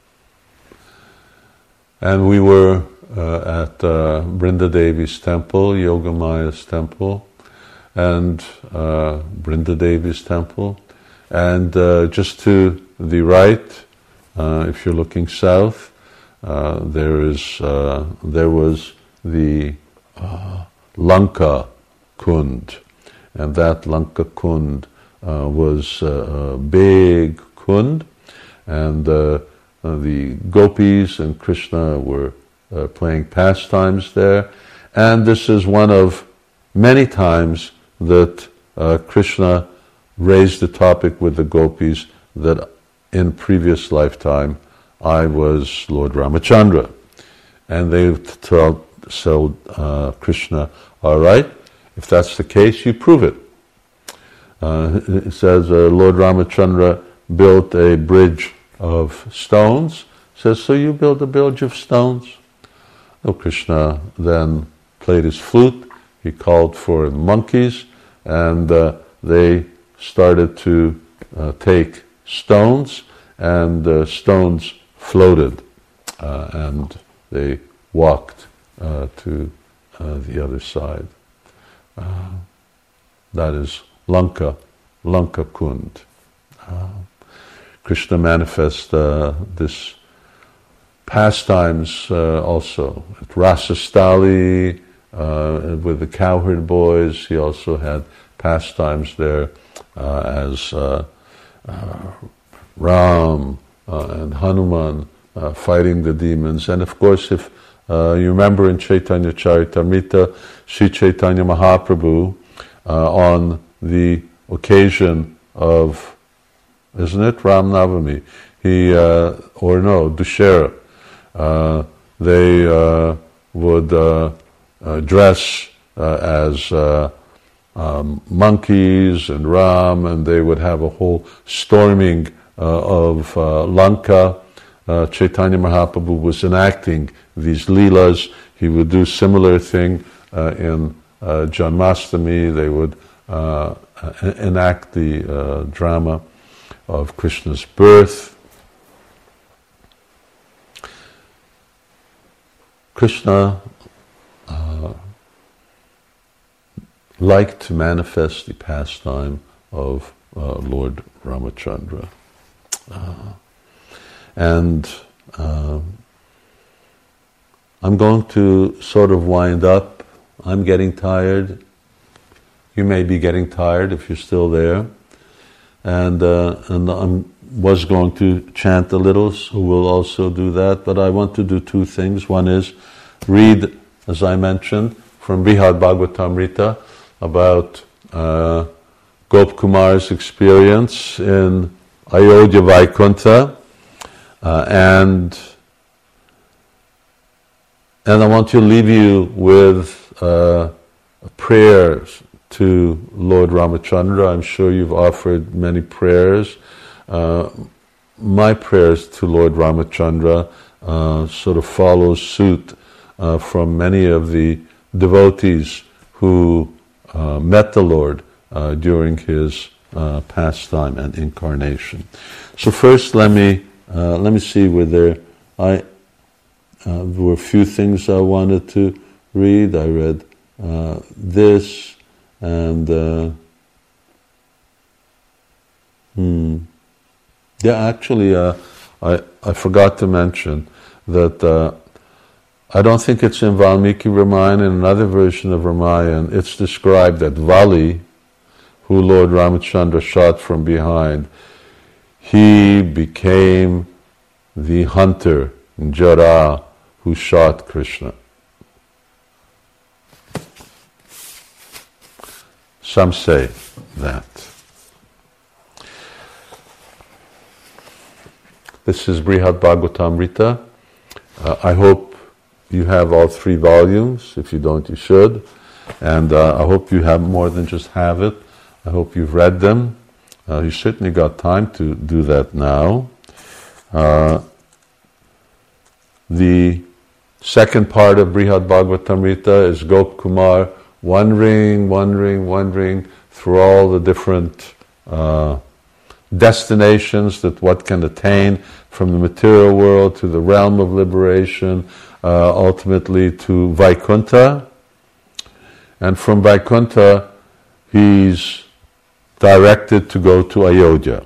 and we were uh, at uh, Brinda Devi's temple, Yoga Maya's temple, and uh, Brinda Devi's temple, and uh, just to the right, uh, if you're looking south, uh, there is uh, there was the uh, Lanka Kund, and that Lanka Kund uh, was uh, a big kund, and uh, uh, the gopis and Krishna were uh, playing pastimes there, and this is one of many times that uh, Krishna raised the topic with the gopis that in previous lifetime I was Lord Ramachandra. And they told so, uh, Krishna, all right, if that's the case, you prove it. Uh, it says uh, Lord Ramachandra built a bridge of stones. It says, so you build a bridge of stones? No, Krishna then played his flute. He called for monkeys, and uh, they started to uh, take stones, and uh, stones floated, uh, and they walked uh, to uh, the other side. Uh, that is Lanka, Lanka Kund. Uh, Krishna manifests uh, this pastimes uh, also at Rasastali, uh, with the cowherd boys. He also had pastimes there uh, as uh, uh, Ram uh, and Hanuman uh, fighting the demons. And of course, if uh, you remember in Chaitanya Charitamrita, Sri Chaitanya Mahaprabhu, uh, on the occasion of, isn't it, Ram Navami, he, uh, or no, Dussehra, uh, they uh, would uh, uh, dress uh, as uh, um, monkeys and Ram, and they would have a whole storming uh, of uh, Lanka. Uh, Chaitanya Mahaprabhu was enacting these leelas. He would do similar thing uh, in uh, Janmashtami. They would uh, enact the uh, drama of Krishna's birth. Krishna uh, like to manifest the pastime of uh, Lord Ramachandra. Uh, and uh, I'm going to sort of wind up. I'm getting tired. You may be getting tired if you're still there. And uh, and I was going to chant a little, so we'll also do that. But I want to do two things. One is read, as I mentioned, from Brihad Bhagavatamrita about uh, Gop Kumar's experience in Ayodhya Vaikuntha. Uh, and and I want to leave you with uh, prayers to Lord Ramachandra. I'm sure you've offered many prayers. Uh, my prayers to Lord Ramachandra uh, sort of follow suit uh, from many of the devotees who uh, met the Lord uh, during his uh, pastime and incarnation. So first, let me uh, let me see whether I uh, there were a few things I wanted to read. I read uh, this. And uh, hmm, yeah, actually, uh, I I forgot to mention that uh, I don't think it's in Valmiki Ramayana. In another version of Ramayana, it's described that Vali, who Lord Ramachandra shot from behind, he became the hunter, Jara, who shot Krishna. Some say that. This is Brihad Bhagavatamrita. Uh, I hope you have all three volumes. If you don't, you should. And uh, I hope you have more than just have it. I hope you've read them. Uh, you certainly got time to do that now. Uh, the second part of Brihad Bhagavatamrita is Gop Kumar wandering, wandering, wandering through all the different uh, destinations that what can attain, from the material world to the realm of liberation, uh, ultimately to Vaikuntha. And from Vaikuntha, he's directed to go to Ayodhya.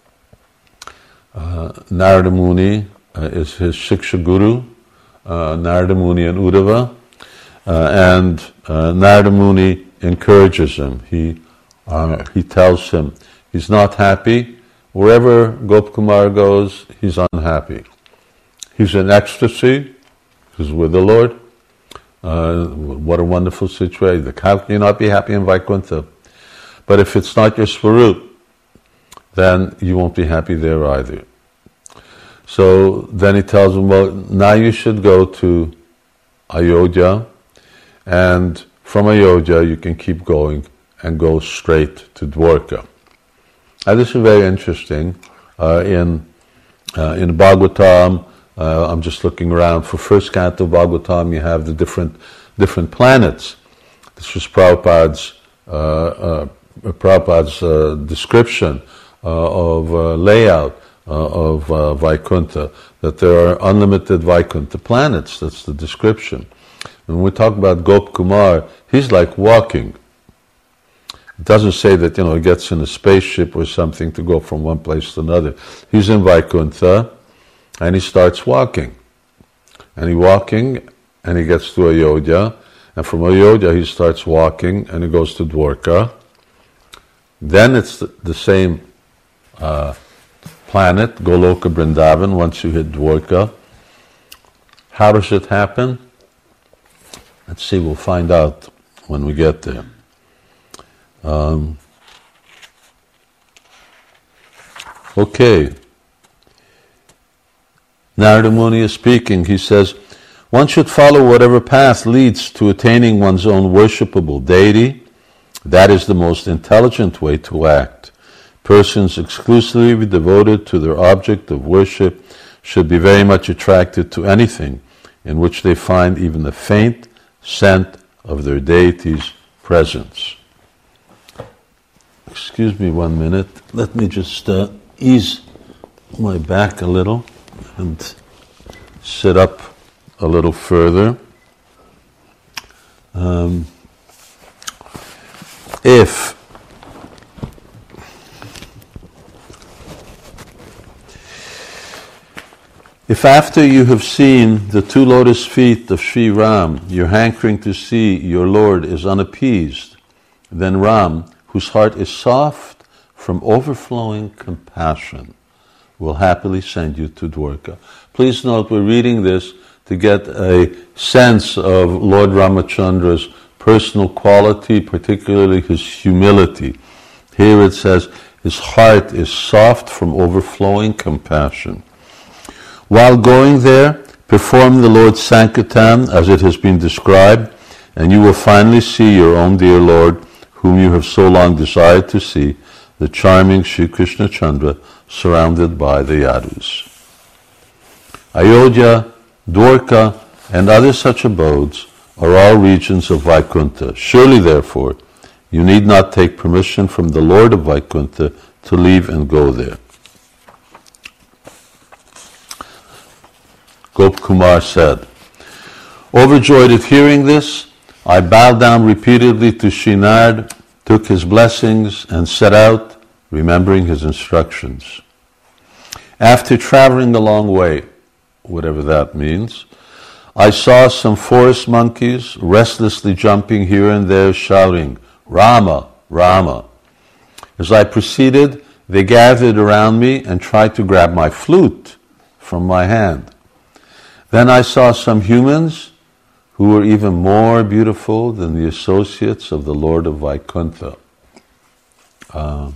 Uh, Narada Muni uh, is his Shiksha Guru, uh, Narada Muni and Uddhava. Uh, and uh, Narada Muni encourages him. He uh, he tells him he's not happy. Wherever Gop Kumar goes, he's unhappy. He's in ecstasy. He's with the Lord. Uh, what a wonderful situation. How can you not be happy in Vaikuntha? But if it's not your Swarup, then you won't be happy there either. So then he tells him, well, now you should go to Ayodhya. And from Ayodhya, you can keep going and go straight to Dwarka. Now, this is very interesting. Uh, in uh, in Bhagavatam, uh, I'm just looking around. For first canto of Bhagavatam, you have the different different planets. This was Prabhupada's uh, uh, Prabhupada's uh, description uh, of uh, layout uh, of uh, Vaikuntha. That there are unlimited Vaikuntha planets. That's the description. When we talk about Gop Kumar, he's like walking. It doesn't say that, you know, he gets in a spaceship or something to go from one place to another. He's in Vaikuntha, and he starts walking. And he's walking, and he gets to Ayodhya, and from Ayodhya he starts walking, and he goes to Dwarka. Then it's the, the same uh, planet, Goloka Vrindavan, once you hit Dwarka. How does it happen? Let's see, we'll find out when we get there. Um, okay. Narada Muni is speaking. He says, one should follow whatever path leads to attaining one's own worshipable deity. That is the most intelligent way to act. Persons exclusively devoted to their object of worship should be very much attracted to anything in which they find even the faint scent of their deity's presence. Excuse me one minute. Let me just uh, ease my back a little and sit up a little further. Um, if If after you have seen the two lotus feet of Sri Ram, your hankering to see your Lord is unappeased, then Ram, whose heart is soft from overflowing compassion, will happily send you to Dwarka. Please note, we're reading this to get a sense of Lord Ramachandra's personal quality, particularly his humility. Here it says, his heart is soft from overflowing compassion. While going there, perform the Lord's Sankirtan as it has been described, and you will finally see your own dear Lord, whom you have so long desired to see, the charming Sri Krishna Chandra, surrounded by the Yadus. Ayodhya, Dwarka, and other such abodes are all regions of Vaikuntha. Surely, therefore, you need not take permission from the Lord of Vaikuntha to leave and go there. Gopkumar said, overjoyed at hearing this, I bowed down repeatedly to Srinad, took his blessings, and set out, remembering his instructions. After traveling a long way, whatever that means, I saw some forest monkeys restlessly jumping here and there, shouting, Rama, Rama. As I proceeded, they gathered around me and tried to grab my flute from my hand. Then I saw some humans who were even more beautiful than the associates of the Lord of Vaikuntha. Uh,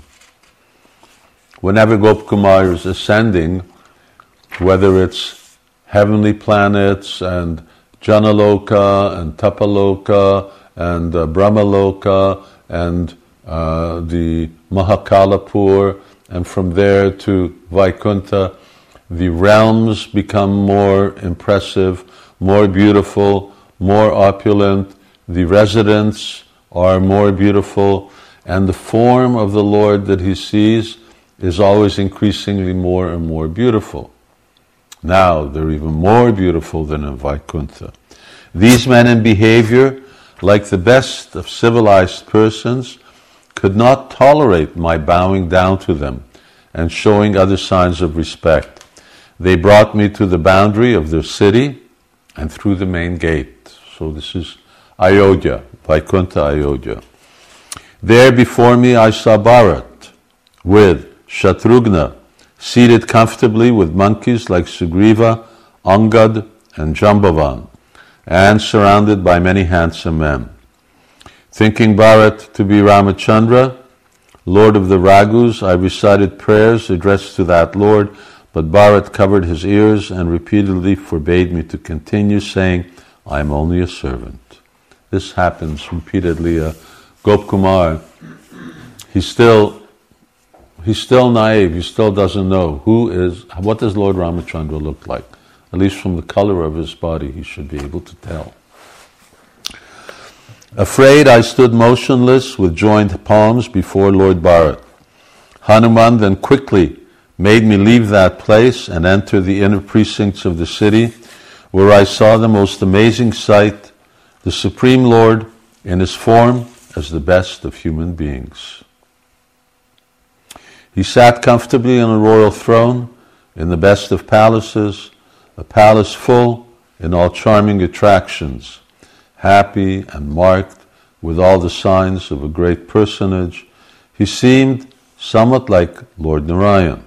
whenever Gopkumar is ascending, whether it's heavenly planets and Janaloka and Tapaloka and uh, Brahmaloka and uh, the Mahakalapur, and from there to Vaikuntha, the realms become more impressive, more beautiful, more opulent. The residents are more beautiful, and the form of the Lord that he sees is always increasingly more and more beautiful. Now they're even more beautiful than in Vaikuntha. These men in behavior, like the best of civilized persons, could not tolerate my bowing down to them and showing other signs of respect. They brought me to the boundary of their city and through the main gate. So this is Ayodhya, Vaikuntha Ayodhya. There before me I saw Bharat with Shatrughna, seated comfortably with monkeys like Sugriva, Angad, and Jambavan, and surrounded by many handsome men. Thinking Bharat to be Ramachandra, Lord of the Raghus, I recited prayers addressed to that Lord, but Bharat covered his ears and repeatedly forbade me to continue, saying, I am only a servant. This happens repeatedly. Uh, Gopkumar, he's still, he's still naive, he still doesn't know who is, what does Lord Ramachandra look like? At least from the color of his body, he should be able to tell. Afraid, I stood motionless with joined palms before Lord Bharat. Hanuman then quickly made me leave that place and enter the inner precincts of the city, where I saw the most amazing sight, the Supreme Lord in his form as the best of human beings. He sat comfortably on a royal throne in the best of palaces, a palace full in all charming attractions, happy and marked with all the signs of a great personage. He seemed somewhat like Lord Narayan.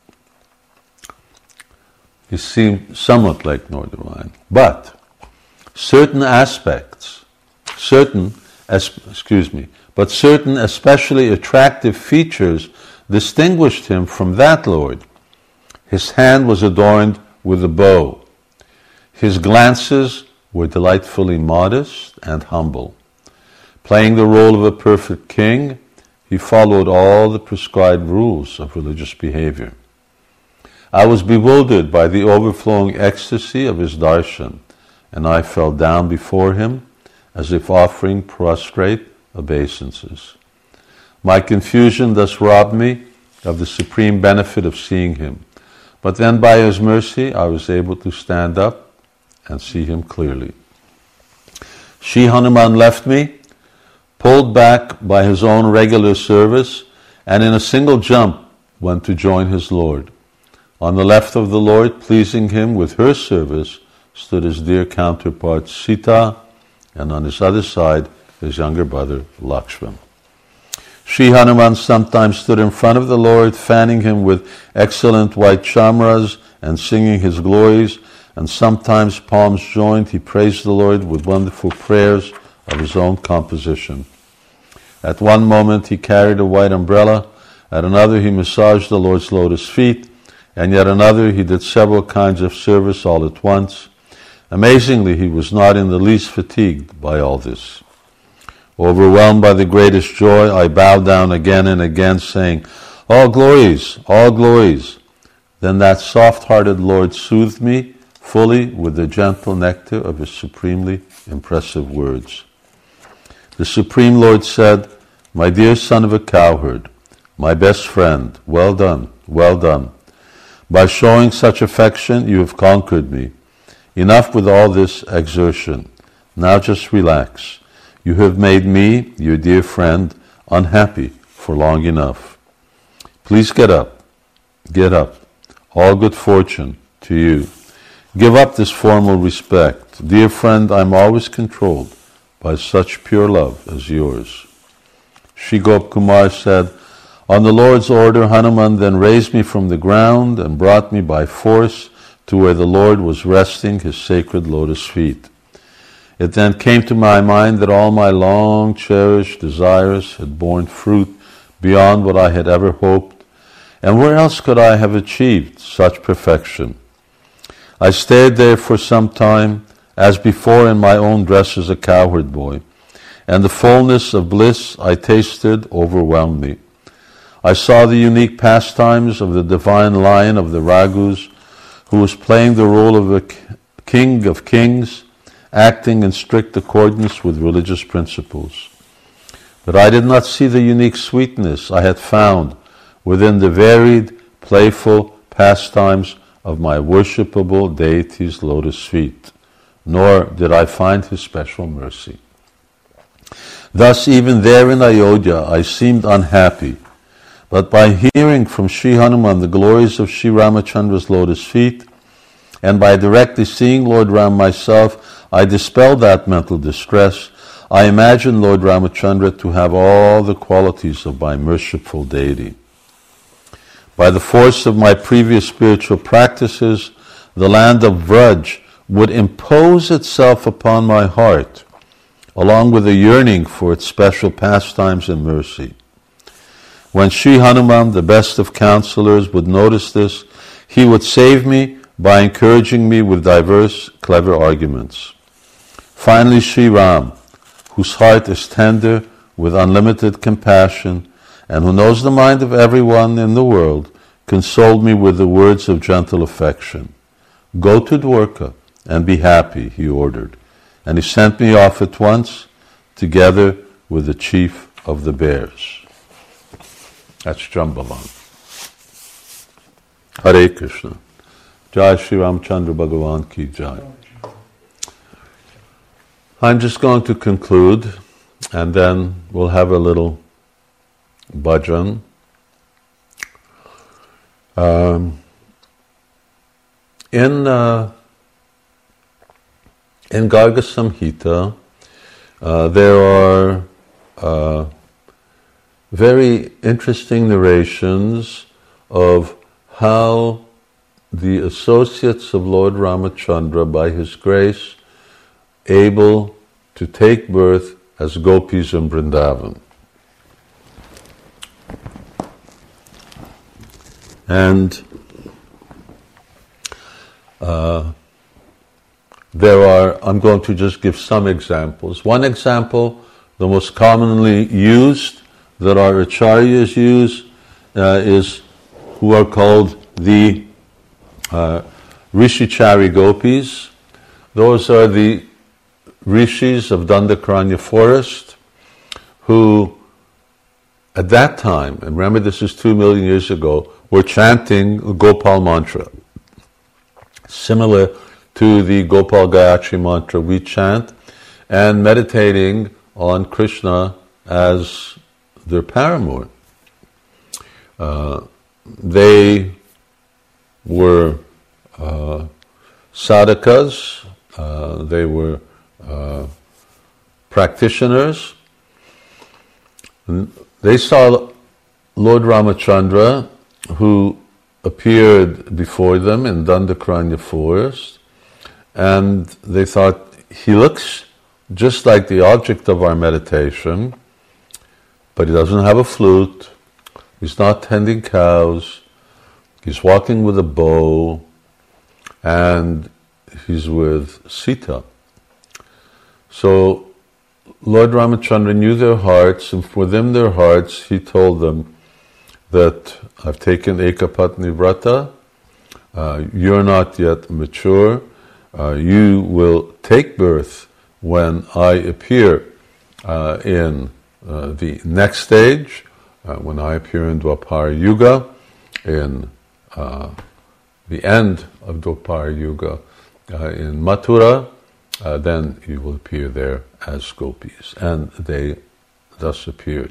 He seemed somewhat like Lord Narayan. But certain aspects, certain, as, excuse me, but certain especially attractive features distinguished him from that Lord. His hand was adorned with a bow. His glances were delightfully modest and humble. Playing the role of a perfect king, he followed all the prescribed rules of religious behavior. I was bewildered by the overflowing ecstasy of his darshan, and I fell down before him as if offering prostrate obeisances. My confusion thus robbed me of the supreme benefit of seeing him, but then by his mercy I was able to stand up and see him clearly. Shri Hanuman left me, pulled back by his own regular service, and in a single jump went to join his Lord. On the left of the Lord, pleasing him with her service, stood his dear counterpart Sita, and on his other side, his younger brother Lakshman. Sri Hanuman sometimes stood in front of the Lord, fanning him with excellent white chamras and singing his glories, and sometimes, palms joined, he praised the Lord with wonderful prayers of his own composition. At one moment he carried a white umbrella, at another he massaged the Lord's lotus feet, and yet another he did several kinds of service all at once. Amazingly, he was not in the least fatigued by all this. Overwhelmed by the greatest joy, I bowed down again and again, saying, "All glories, all glories." Then that soft-hearted Lord soothed me fully with the gentle nectar of his supremely impressive words. The Supreme Lord said, "My dear son of a cowherd, my best friend, well done, well done. By showing such affection, you have conquered me. Enough with all this exertion. Now just relax. You have made me, your dear friend, unhappy for long enough. Please get up, get up. All good fortune to you. Give up this formal respect. Dear friend, I'm always controlled by such pure love as yours." Shri Gopkumar said, "On the Lord's order, Hanuman then raised me from the ground and brought me by force to where the Lord was resting his sacred lotus feet. It then came to my mind that all my long cherished desires had borne fruit beyond what I had ever hoped, and where else could I have achieved such perfection? I stayed there for some time, as before in my own dress as a cowherd boy, and the fullness of bliss I tasted overwhelmed me. I saw the unique pastimes of the divine lion of the Raghus, who was playing the role of a king of kings, acting in strict accordance with religious principles. But I did not see the unique sweetness I had found within the varied, playful pastimes of my worshipable deity's lotus feet, nor did I find his special mercy. Thus, even there in Ayodhya, I seemed unhappy, but by hearing from Sri Hanuman the glories of Sri Ramachandra's lotus feet, and by directly seeing Lord Ram myself, I dispelled that mental distress. I imagined Lord Ramachandra to have all the qualities of my merciful deity. By the force of my previous spiritual practices, the land of Vraj would impose itself upon my heart, along with a yearning for its special pastimes and mercy. When Sri Hanuman, the best of counselors, would notice this, he would save me by encouraging me with diverse, clever arguments. Finally, Sri Ram, whose heart is tender with unlimited compassion, and who knows the mind of everyone in the world, consoled me with the words of gentle affection. "Go to Dwarka and be happy," he ordered, and he sent me off at once, together with the chief of the bears. That's Jambavan. Hare Krishna. Jai Shri Ramchandra Bhagavan Ki Jai. I'm just going to conclude, and then we'll have a little bhajan. Um, in uh, in Garga Samhita, uh, there are uh, very interesting narrations of how the associates of Lord Ramachandra, by his grace, able to take birth as gopis in Vrindavan. And uh, there are, I'm going to just give some examples. One example, the most commonly used, that our acharyas use, uh, is who are called the uh, Rishichari gopis. Those are the rishis of Dandakaranya forest who, at that time, and remember this is two million years ago, were chanting Gopal mantra, similar to the Gopal Gayatri mantra we chant, and meditating on Krishna as their paramour. Uh, they were uh, sadhakas, uh, they were uh, practitioners. And they saw Lord Ramachandra, who appeared before them in Dandakaranya forest, and they thought, he looks just like the object of our meditation, but he doesn't have a flute, he's not tending cows, he's walking with a bow, and he's with Sita. So Lord Ramachandra knew their hearts, and within their hearts he told them that I've taken Ekapatni Vrata, uh, you're not yet mature, uh, you will take birth when I appear uh, in uh, the next stage, uh, when I appear in Dwapara Yuga, in uh, the end of Dwapara Yuga, uh, in Mathura, uh, then you will appear there as gopis. And they thus appeared.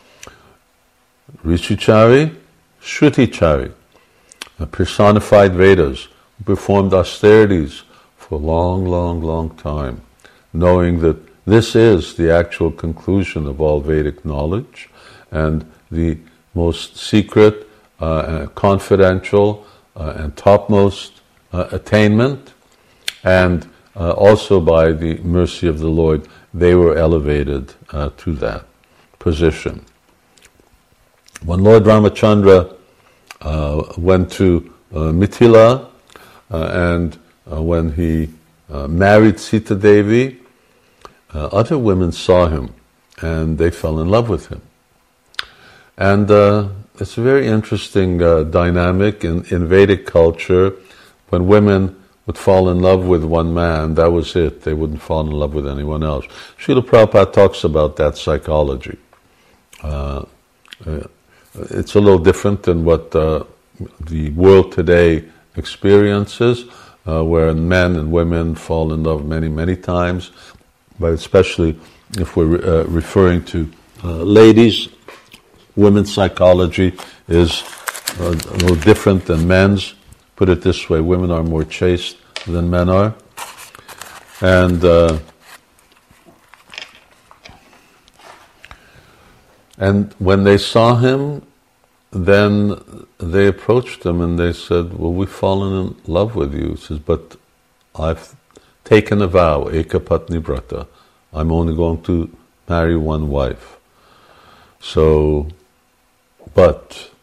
Rishichari, Shrutichari, personified Vedas, performed austerities for a long, long, long time, knowing that this is the actual conclusion of all Vedic knowledge and the most secret, uh, confidential, uh, and topmost uh, attainment. And uh, also by the mercy of the Lord, they were elevated uh, to that position. When Lord Ramachandra uh, went to uh, Mithila, uh, and uh, when he uh, married Sita Devi, uh, other women saw him and they fell in love with him. And uh, it's a very interesting uh, dynamic in, in Vedic culture. When women would fall in love with one man, that was it. They wouldn't fall in love with anyone else. Srila Prabhupada talks about that psychology. Uh, uh, it's a little different than what uh, the world today experiences, uh, where men and women fall in love many, many times, but especially if we're uh, referring to uh, ladies, women's psychology is uh, a little different than men's. Put it this way, women are more chaste than men are. And uh, and when they saw him, then they approached him and they said, well, we've fallen in love with you. He says, but I've taken a vow, Ekapatni Vrata. I'm only going to marry one wife. So, but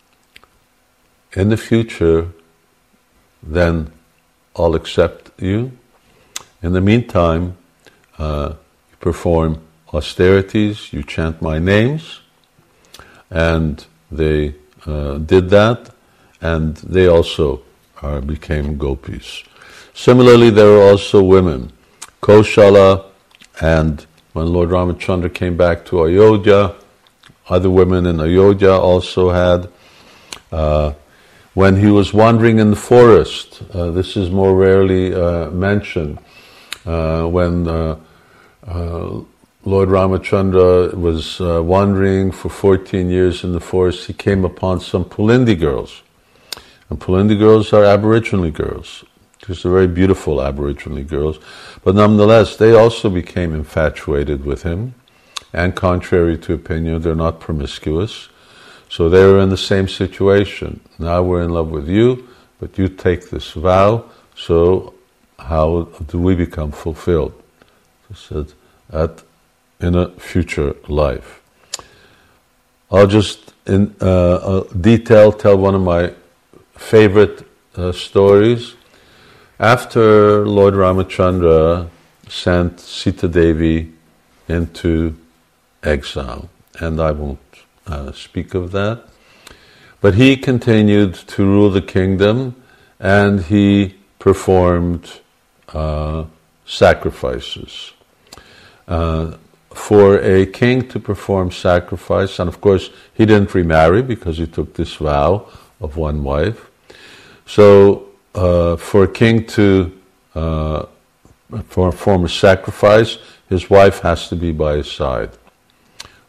in the future, then I'll accept you. In the meantime, uh, you perform austerities, you chant my names, and they uh, did that, and they also uh, became gopis. Similarly, there were also women. Kaushala, and when Lord Ramachandra came back to Ayodhya, other women in Ayodhya also had. Uh, when he was wandering in the forest, uh, this is more rarely uh, mentioned, uh, when uh, uh, Lord Ramachandra was uh, wandering for fourteen years in the forest, he came upon some Pulindi girls. And Pulindi girls are Aboriginal girls. These are very beautiful Aboriginal girls. But nonetheless, they also became infatuated with him. And contrary to opinion, they're not promiscuous. So they were in the same situation. Now we're in love with you, but you take this vow, so how do we become fulfilled? He said, at in a future life. I'll just in uh, uh, detail tell one of my favorite uh, stories. After Lord Ramachandra sent Sita Devi into exile, and I won't uh, speak of that, but he continued to rule the kingdom, and he performed uh, sacrifices. Uh, for a king to perform sacrifice, and of course he didn't remarry because he took this vow of one wife. So uh, for a king to uh, perform a sacrifice, his wife has to be by his side.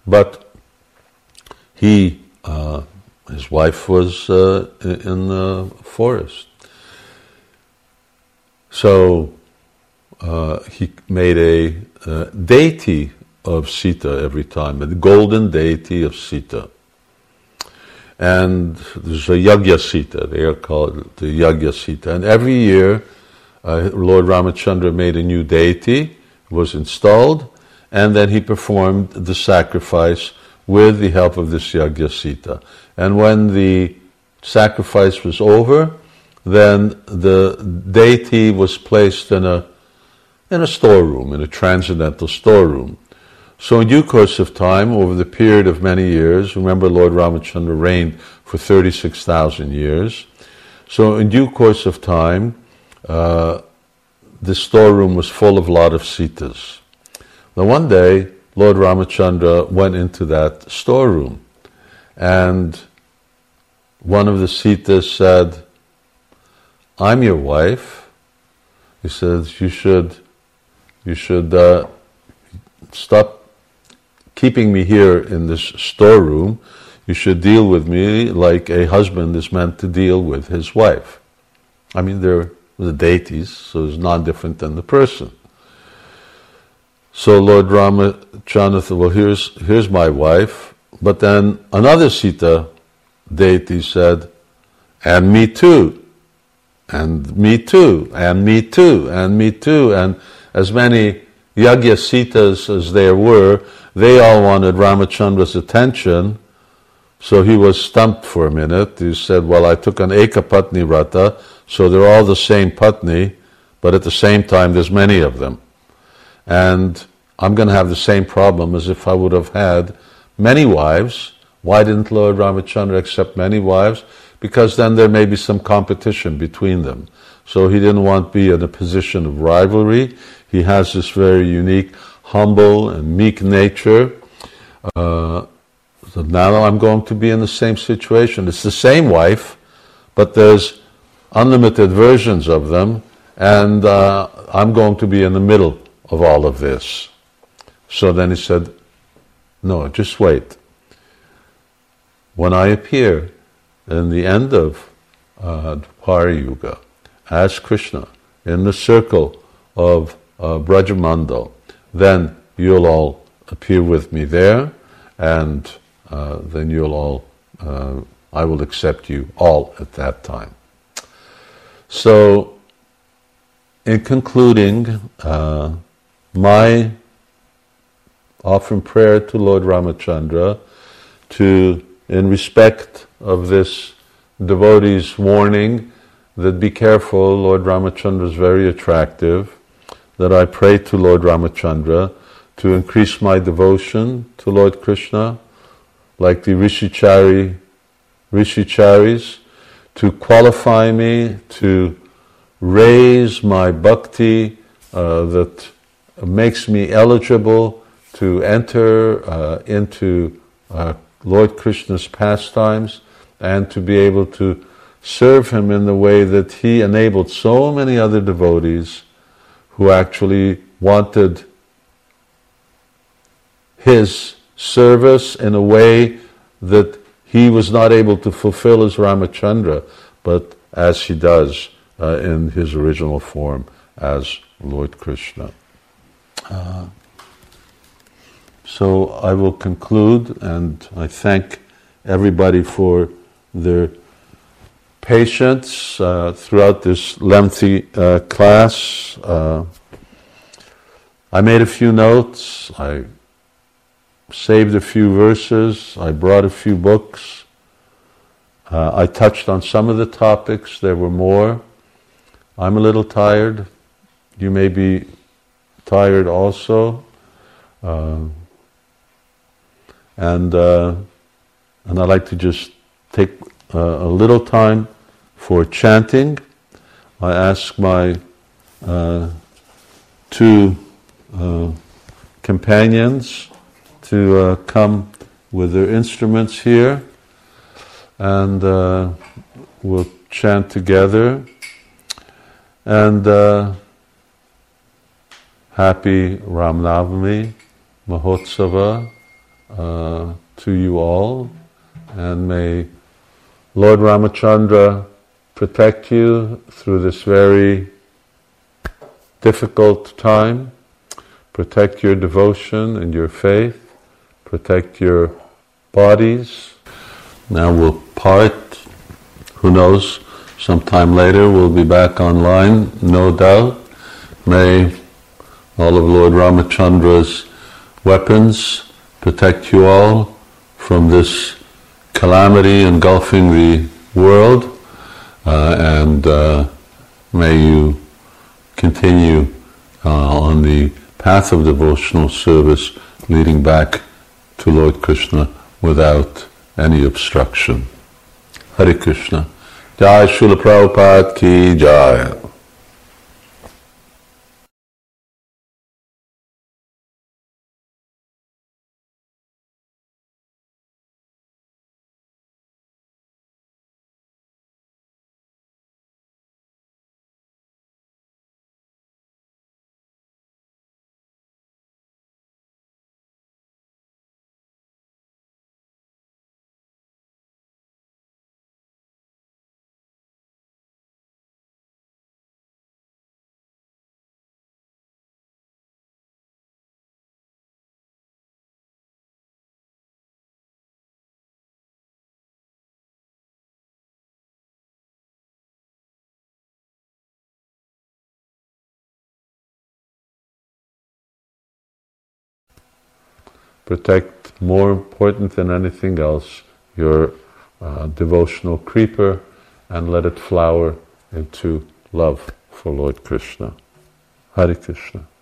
but he, uh, his wife was uh, in the forest. So uh, he made a uh, deity of Sita every time, a golden deity of Sita. And there's a Yagya Sita, they are called the Yagya Sita. And every year, uh, Lord Ramachandra made a new deity, was installed, and then he performed the sacrifice with the help of this Yagya Sita. And when the sacrifice was over, then the deity was placed in a in a storeroom, in a transcendental storeroom. So in due course of time, over the period of many years, remember Lord Ramachandra reigned for thirty-six thousand years, so in due course of time, uh, the storeroom was full of a lot of Sitas. Now one day, Lord Ramachandra went into that storeroom, and one of the Sitas said, "I'm your wife." He says, you should, you should uh, stop keeping me here in this storeroom. You should deal with me like a husband is meant to deal with his wife. I mean, they're the deities, so it's non-different than the person. So Lord Ramachandra thought, well, here's, here's my wife. But then another Sita deity said, and me too, and me too, and me too, and me too. And as many Yagya Sitas as there were, they all wanted Ramachandra's attention, so he was stumped for a minute. He said, well, I took an Ekapatni Vrata, so they're all the same Patni, but at the same time there's many of them. And I'm going to have the same problem as if I would have had many wives. Why didn't Lord Ramachandra accept many wives? Because then there may be some competition between them. So he didn't want to be in a position of rivalry. He has this very unique, humble and meek nature. Uh, so now I'm going to be in the same situation. It's the same wife, but there's unlimited versions of them, and uh, I'm going to be in the middle of all of this. So then he said, no, just wait. When I appear in the end of uh, Dwapara Yuga as Krishna in the circle of uh, Brajamandal, then you'll all appear with me there, and uh, then you'll all, uh, I will accept you all at that time. So, in concluding, uh, my offering prayer to Lord Ramachandra, to, in respect of this devotee's warning that be careful, Lord Ramachandra is very attractive, that I pray to Lord Ramachandra to increase my devotion to Lord Krishna, like the Rishichari, Rishicharis, to qualify me, to raise my bhakti uh, that makes me eligible to enter uh, into uh, Lord Krishna's pastimes, and to be able to serve him in the way that he enabled so many other devotees who actually wanted his service in a way that he was not able to fulfill as Ramachandra, but as he does uh, in his original form as Lord Krishna. Uh, so I will conclude, and I thank everybody for their patience uh, throughout this lengthy uh, class. Uh, I made a few notes, I saved a few verses, I brought a few books, uh, I touched on some of the topics, there were more. I'm a little tired, you may be tired also, uh, and uh, and I'd like to just take uh, a little time for chanting. I ask my uh, two uh, companions to uh, come with their instruments here, and uh, we'll chant together. And uh, happy Ram Navami Mahotsava uh, to you all, and may Lord Ramachandra protect you through this very difficult time, protect your devotion and your faith, protect your bodies. Now we'll part. Who knows, sometime later we'll be back online, no doubt. May all of Lord Ramachandra's weapons protect you all from this calamity engulfing the world, uh, and uh, may you continue uh, on the path of devotional service leading back to Lord Krishna without any obstruction. Hare Krishna. Jai Srila Prabhupada ki Jai. Protect, more important than anything else, your uh, devotional creeper, and let it flower into love for Lord Krishna. Hare Krishna.